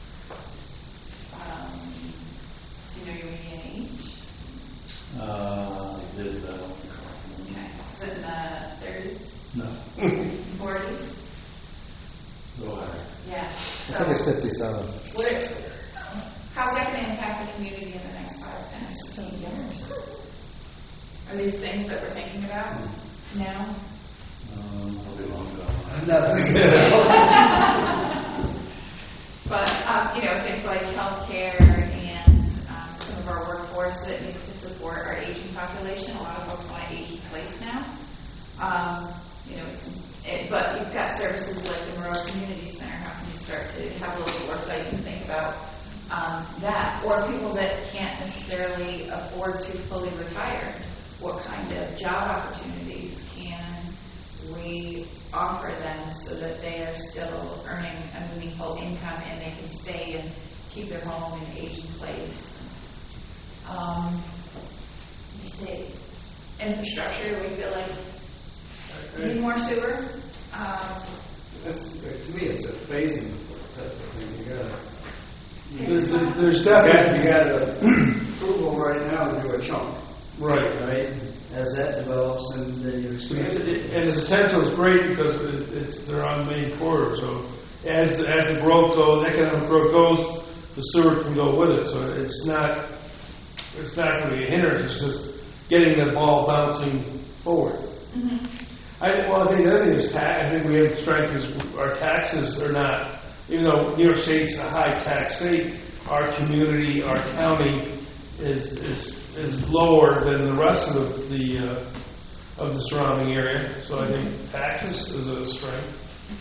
Um, do you know your median age? Uh, I did, uh, Okay. Is it in the thirties? no, Forties? go higher. Yeah. I think it's fifty-seven. What are, how's that going to impact the community in the next five, ten, fifteen years? Are these things that we're thinking about now? Um, probably long ago. I'm not thinking about But, um, you know, things like healthcare and um, some of our workforce that needs to support our aging population. A lot of folks want to age in place now. Um, you know, it's, it, but you've got services like the Monroe Community Center. How can you start to have a little worksite and think about um, that? Or people that can't necessarily afford to fully retire. What kind of job opportunities can we offer them so that they are still earning a meaningful income and they can stay and keep their home and age in place? Um, you say infrastructure, we feel like we need more sewer. Um, That's, to me, it's a phasing type of thing. You gotta, There's, there's, there's definitely, definitely, you got approval right now to do a chunk, right. right? As that develops, then, then you expand And it. the potential is great because it, it's they're on main corridor, so as, as the growth goes, economic growth goes, the sewer can go with it. So it's not, it's not going to be a hindrance. It's just getting the ball bouncing forward. Mm-hmm. I, well, I think the other thing is tax. I think we have strength is our taxes are not, even though New York State's a high tax state, our community, our county is is, is lower than the rest of the uh, of the surrounding area. So I think taxes is a strength.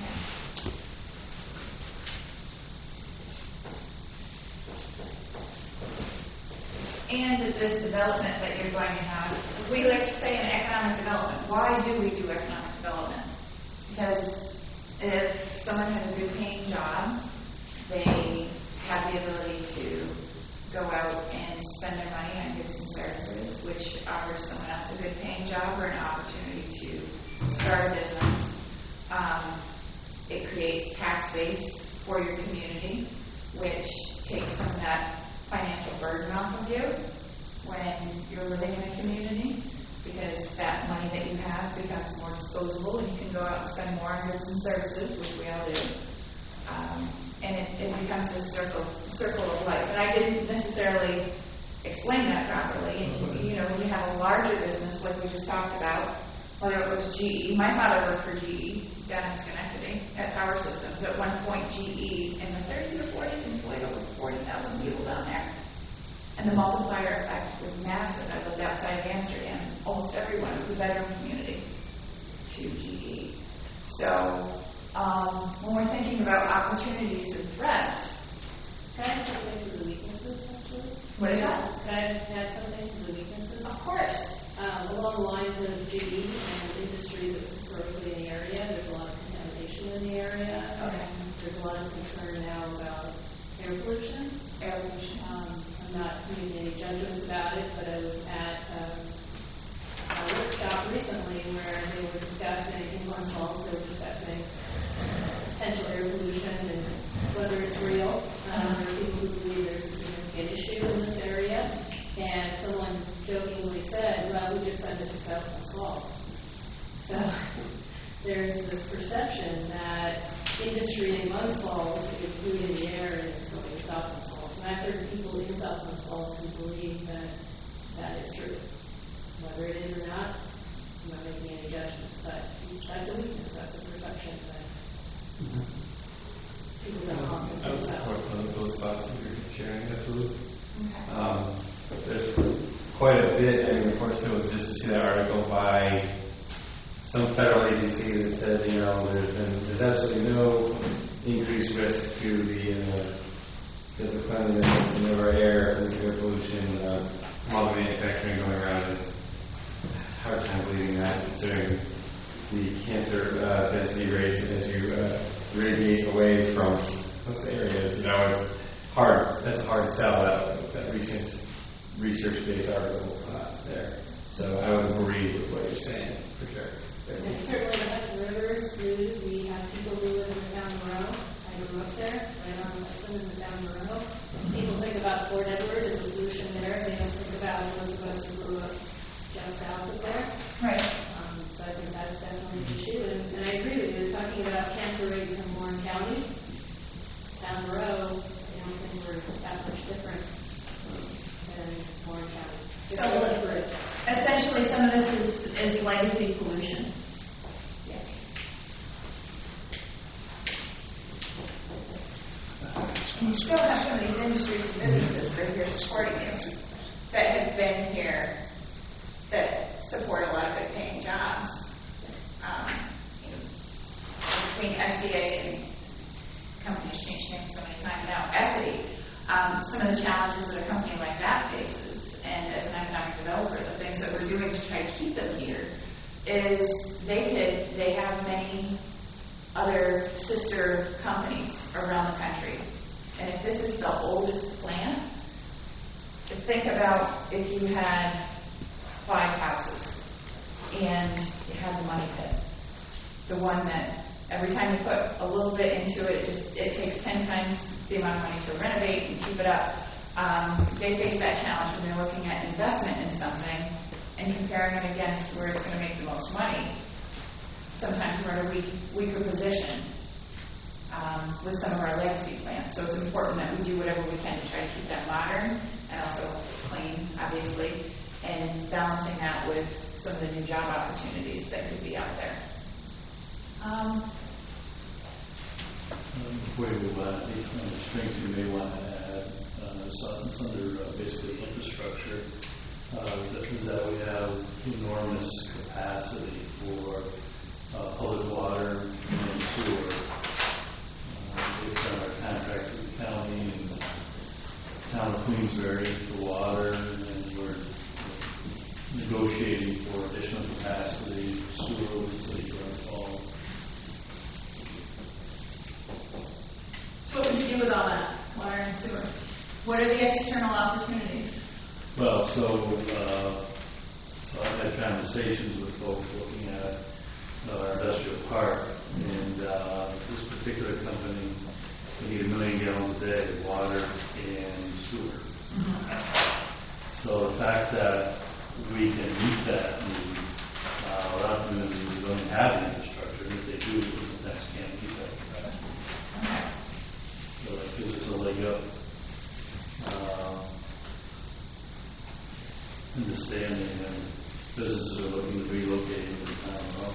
And this development that you're going to have, we like to say in economic development. Why do we do economic development? Because if someone has a good paying job, they have the ability to go out and spend their money on goods and services, which offers someone else a good paying job or an opportunity to start a business. Um, it creates tax base for your community, which takes some of that financial burden off of you when you're living in a community, because that money that you have becomes more disposable and you can go out and spend more on goods and services, which we all do. Um, and it, it becomes this circle circle of life. And I didn't necessarily explain that properly. And, you know, when you have a larger business like we just talked about, whether it was G E, my father worked for G E down in Schenectady at Power Systems. At one point, G E in the thirties or forties employed over forty thousand people down there. And the multiplier effect was massive. I lived outside of Amsterdam. Almost everyone was a bedroom community to G E. So um, when we're thinking about opportunities and threats, Can I add something to the weaknesses, actually? what is that? Can I add something to the weaknesses? Of course. Um, along the lines of G E and industry that was historically in the area, there's a lot of contamination in the area. Okay. And there's a lot of concern now about air pollution. Air pollution. Um, I'm not making any judgments about it, but I was at um, a workshop recently where they were discussing, in Glens Falls, they were discussing potential air pollution and whether it's real. Um, there are people who believe there's a significant issue in this area. And someone jokingly said, well, we just sent it to South Glens Falls. So there's this perception that industry in Glens Falls is polluting the air and it's going to South Glens Falls. And I've heard people in South Glens Falls who believe that that is true. Whether it is or not, I'm not making any judgments, but that's a weakness, that's a perception that Mm-hmm. people don't often I would think support about. those thoughts that you're sharing, absolutely. Okay. Um, there's quite a bit, I mean, unfortunately, it was just to see that article by some federal agency that said, you know, there's been, there's absolutely no increased risk to the, uh, to the cleanliness of our air and air pollution, uh, from all the manufacturing going around. It's a hard time believing that, considering the cancer uh, density rates as you uh, radiate away from those areas. You know, it's hard. That's a hard sell, that, that recent research-based article uh, there. So I would agree with what you're saying, for sure. And certainly the Hudson River is polluted. We have people who live in the town of Monroe. I grew up there, right on the Hudson in the town of Monroe. People think about Fort Edward as a pollution there. They don't think about those of us who grew up just south of there. Right. Um, so I think that's definitely an issue. And, and I agree with you. Talking about cancer rates in Warren County, down the road, I don't think we're that much different than Warren County. It's So, a little bit. essentially, some of this is, is legacy pollution. Yes. And you still have some of these industries and businesses that are here supporting you, that have been here, that support a lot of good paying jobs. Um, you know, between S D A and companies change names so many times now, Essity, um, some of the challenges that a company like that faces, and as an economic developer, the things that we're doing to try to keep them here, is they could, they have many other sister companies around the country. And if this is the oldest plant, to think about if you had five houses and you had the money pit, the one that every time you put a little bit into it, it just it takes ten times the amount of money to renovate and keep it up. Um, they face that challenge when they're looking at investment in something and comparing it against where it's going to make the most money. Sometimes we're in a weak, weaker position. Um, um, with some of our legacy plants. So it's important that we do whatever we can to try to keep that modern and also clean, obviously, and balancing that with some of the new job opportunities that could be out there. Um, Um, Before you move on, any kind of strength you may want to add, uh, so it's under uh, basically infrastructure, uh, that is that we have enormous capacity for uh, public water and sewer, uh, based on our contract with the county and the town of Queensbury for water, and we're negotiating for additional capacity for sewer with the city of Grand Falls. So what would you do with all that, water and sewer? What are the external opportunities? Well, so, uh, so I've had conversations with folks looking at uh, our industrial park, and uh, this particular company, they need a million gallons a day of water and sewer. Mm-hmm. So the fact that we can meet that need, uh, a lot of communities don't have the infrastructure, and if they do, they sometimes can't keep that capacity. Okay. So that gives us a leg up. Uh, understanding that businesses are looking to relocate into the town hall.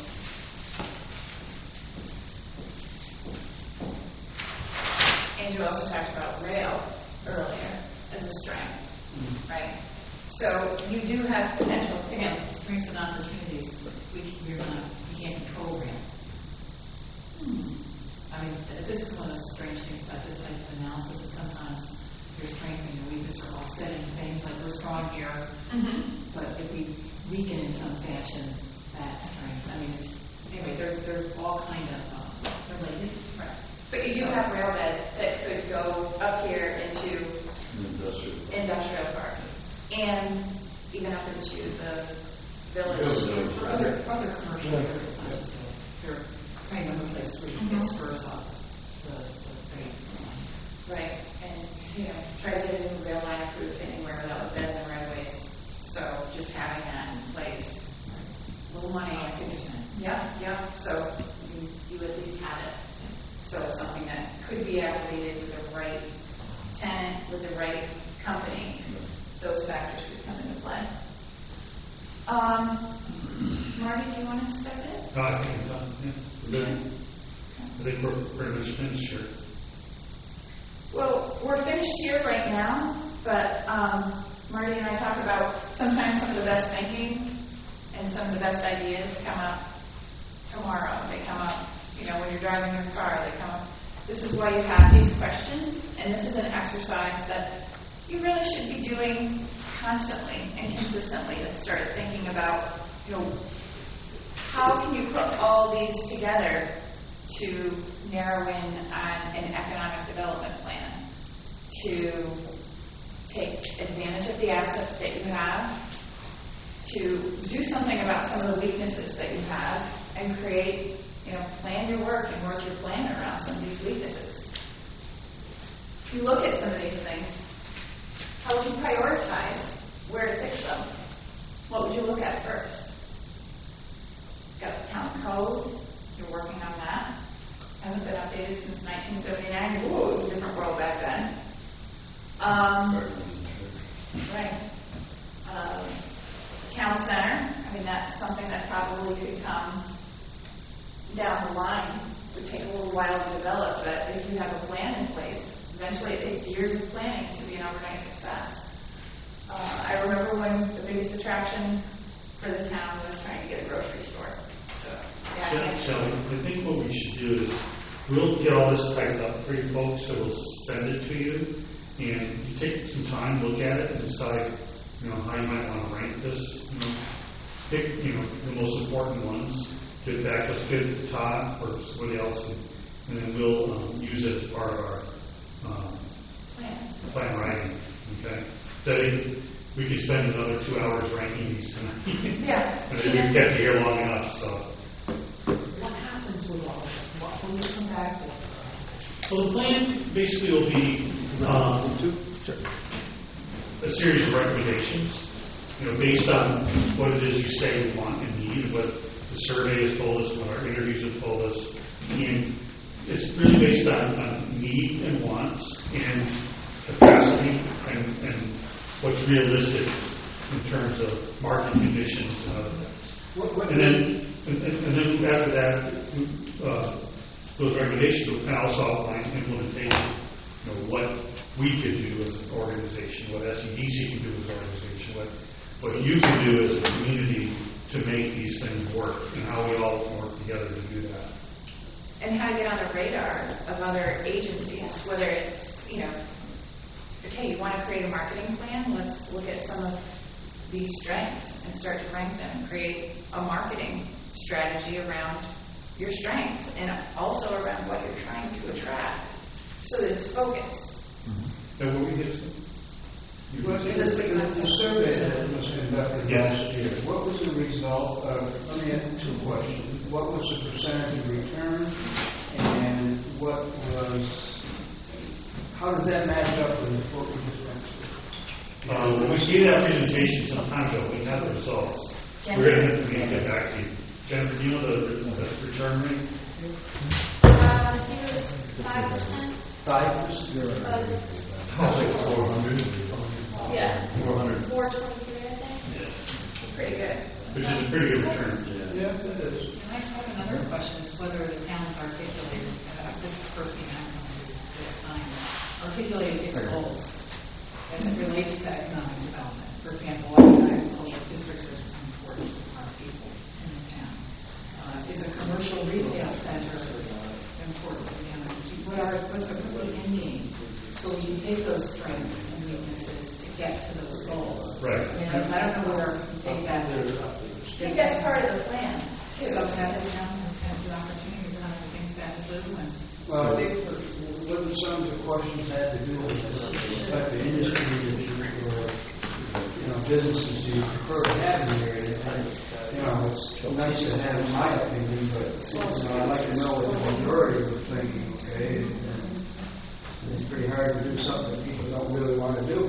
And you also talked about rail earlier as a strength, mm-hmm. right? So you do have potential, again, Strengths and opportunities, we, we're not, we can't control rail. Hmm. I mean, th- this is one of the strange things about this type of analysis, that sometimes your strength and your weakness are offsetting things, like we're strong here, mm-hmm. but if we weaken in some fashion, that strength, I mean, it's, anyway, they're, they're all kind of uh, related. Right. But you do have rail bed that could go up here into Industrial. industrial park, and even up into the village. For other, other commercial areas, not just the, they're kind of a place where you can get spurs off the, the thing. Right, and, you know, try to get a new rail line approved anywhere without a bed in the right ways. So just having that in place. A little money, I see what you're saying. Yeah, yeah, so you, you at least have it. So it's something that could be activated with the right tenant, with the right company. Those factors could come into play. Um, Marty, do you want to step in? No, I think I'm done. Yeah, we're good. I think we're pretty much finished here. Well, we're finished here right now, but um, Marty and I talk about sometimes some of the best thinking and some of the best ideas come up tomorrow. They come up, you know, when you're driving your car, they come up. This is why you have these questions, and this is an exercise that you really should be doing constantly and consistently, to start thinking about, you know, how can you put all these together to narrow in on an economic development plan, to take advantage of the assets that you have, to do something about some of the weaknesses that you have, and create, you know, plan your work and work your plan around some of these weaknesses. If you look at some of these things, how would you prioritize where to fix them? What would you look at first? You've got the town code, you're working on that. Hasn't been updated since nineteen seventy-nine. Ooh, it was a different world back then. Um, right. Um, town center, I mean, that's something that probably could come down the line. It would take a little while to develop, but if you have a plan in place, eventually it takes years of planning to be an overnight success. Uh, I remember when the biggest attraction for the town was trying to get a grocery store. So, yeah, Shall- Shelley, I think what we should do is, we'll get all this typed up for you folks, so we'll send it to you, and you take some time, look at it, and decide, you know, how you might want to rank this. You know, pick, you know, the most important ones, get back, let's get it to Todd or somebody else, and, and then we'll um, use it as part of our um, plan. plan writing. Okay, so we could spend another two hours ranking these tonight. Yeah. But we've kept you here long enough, so. What happens with all this? What will you come back with? Well, the plan basically will be um, a series of recommendations, you know, based on what it is you say you want and need, what the survey has told us, what our interviews have told us, and it's really based on, on need and wants and capacity and, and what's realistic in terms of market conditions and other things. What, what And then, and, and then after that, uh, those regulations will kind of also outline implementation, you know, what we could do as an organization, what S E D C can do as an organization, what, what you can do as a community to make these things work, and how we all work together to do that. And how to get on the radar of other agencies, whether it's, you know, okay, you want to create a marketing plan, let's look at some of these strengths and start to rank them and create a marketing strategy around your strengths and also around what you're trying to attract so that it's focused. And what we did, What is this, the, the survey that was conducted Yes. last year, what was the result of, let me ask two questions. What was the percentage of return, and what was, how does that match up with what we just went through? uh, when we see that presentation some time ago, we have the results. We're going to have to get back to you. Jennifer, do you know the, the return rate? Uh, I think it was five percent. Five percent? four hundred. Yeah. four hundred. Four twenty-three, I think. Yeah. Pretty good. Which is a pretty good return. Yeah, that is. And I have another question, is whether the town's articulated, uh, this is first thing I'm coming to this time, articulated its goals as it relates to economic development. For example, what are the agricultural districts are important to our people in the town? Uh, is a commercial retail center important to the town? What are, what's a really end game? So we can take those strengths and weaknesses to get to those goals. Right. I mean, I I don't know where we can take that. I think that's part of the plan, too. So that's a town has the opportunity to kind of think that through and. Well, I think what some of the questions had to do with this, like the industry that you, or, you know, businesses you prefer to have in the area. And, you know, it's nice to have, in my opinion, but, you know, I'd like to know what the majority was thinking, okay? And it's pretty hard to do something that people don't really want to do.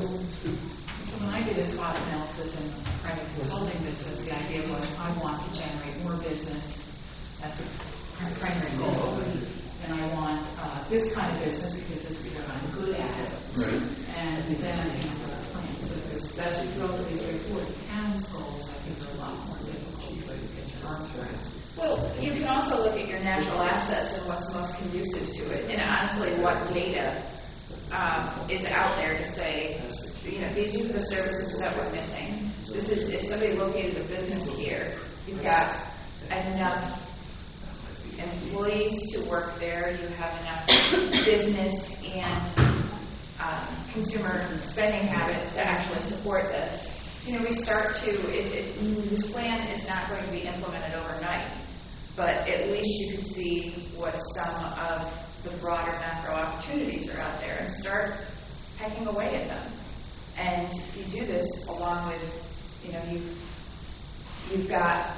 So when I did a SWOT analysis in the private consulting business, the idea was I want to generate more business. That's the primary goal. And I want uh, this kind of business because this is what I'm good at. Right. And then I came up with a plan. So because that's relatively straightforward. Town's goals, I think, are a lot more difficult to get your arms around. Well, you can also look at your natural assets and what's most conducive to it. And honestly, what data um, is out there to say, you know, these are the services that we're missing. This is, if somebody located a business here, you've got enough employees to work there, you have enough business and um, consumer spending habits to actually support this. You know, we start to, it, it, this plan is not going to be implemented overnight, but at least you can see what some of the broader macro opportunities are out there and start pecking away at them. And if you do this along with, you know, you've, you've got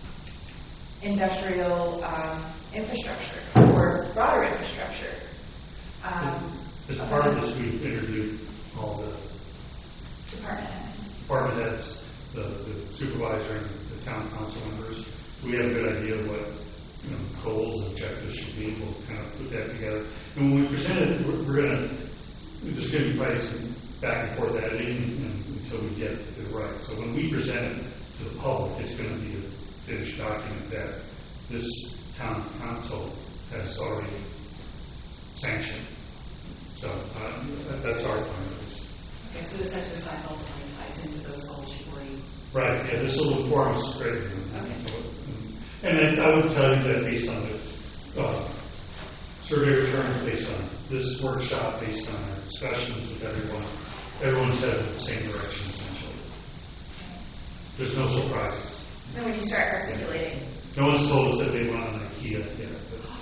industrial um, infrastructure or broader infrastructure. Um, As part of this, we interviewed all the department heads. department heads, the, the supervisor, and the town council members. We have a good idea of what, you know, goals and objectives should be. We'll kind of put that together. And when we present it, we're, we're going to, there's going to be probably some back and forth editing and, until we get it right. So when we present it to the public, it's going to be a finished document that this town council has already sanctioned. So uh, that, that's our plan. Okay, so this exercise ultimately ties into those goals you've already. Right, yeah, this will inform us for everything. Okay. And I, I would tell you that based on the uh, survey returns, based on this workshop, based on our discussions with everyone, everyone's headed in the same direction essentially. There's no surprises. Then when you start articulating. No one's told us that they want an IKEA yet.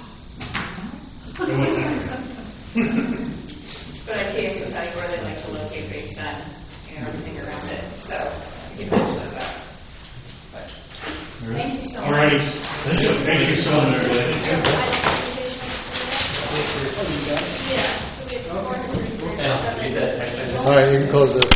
But no one's in But IKEA will tell you where they'd like to locate based on, you know, everything around it. So you can mention that. But thank you so much. All right. Thank you, Thank you so much. Yeah. So we have four hundred. All right, you can close this.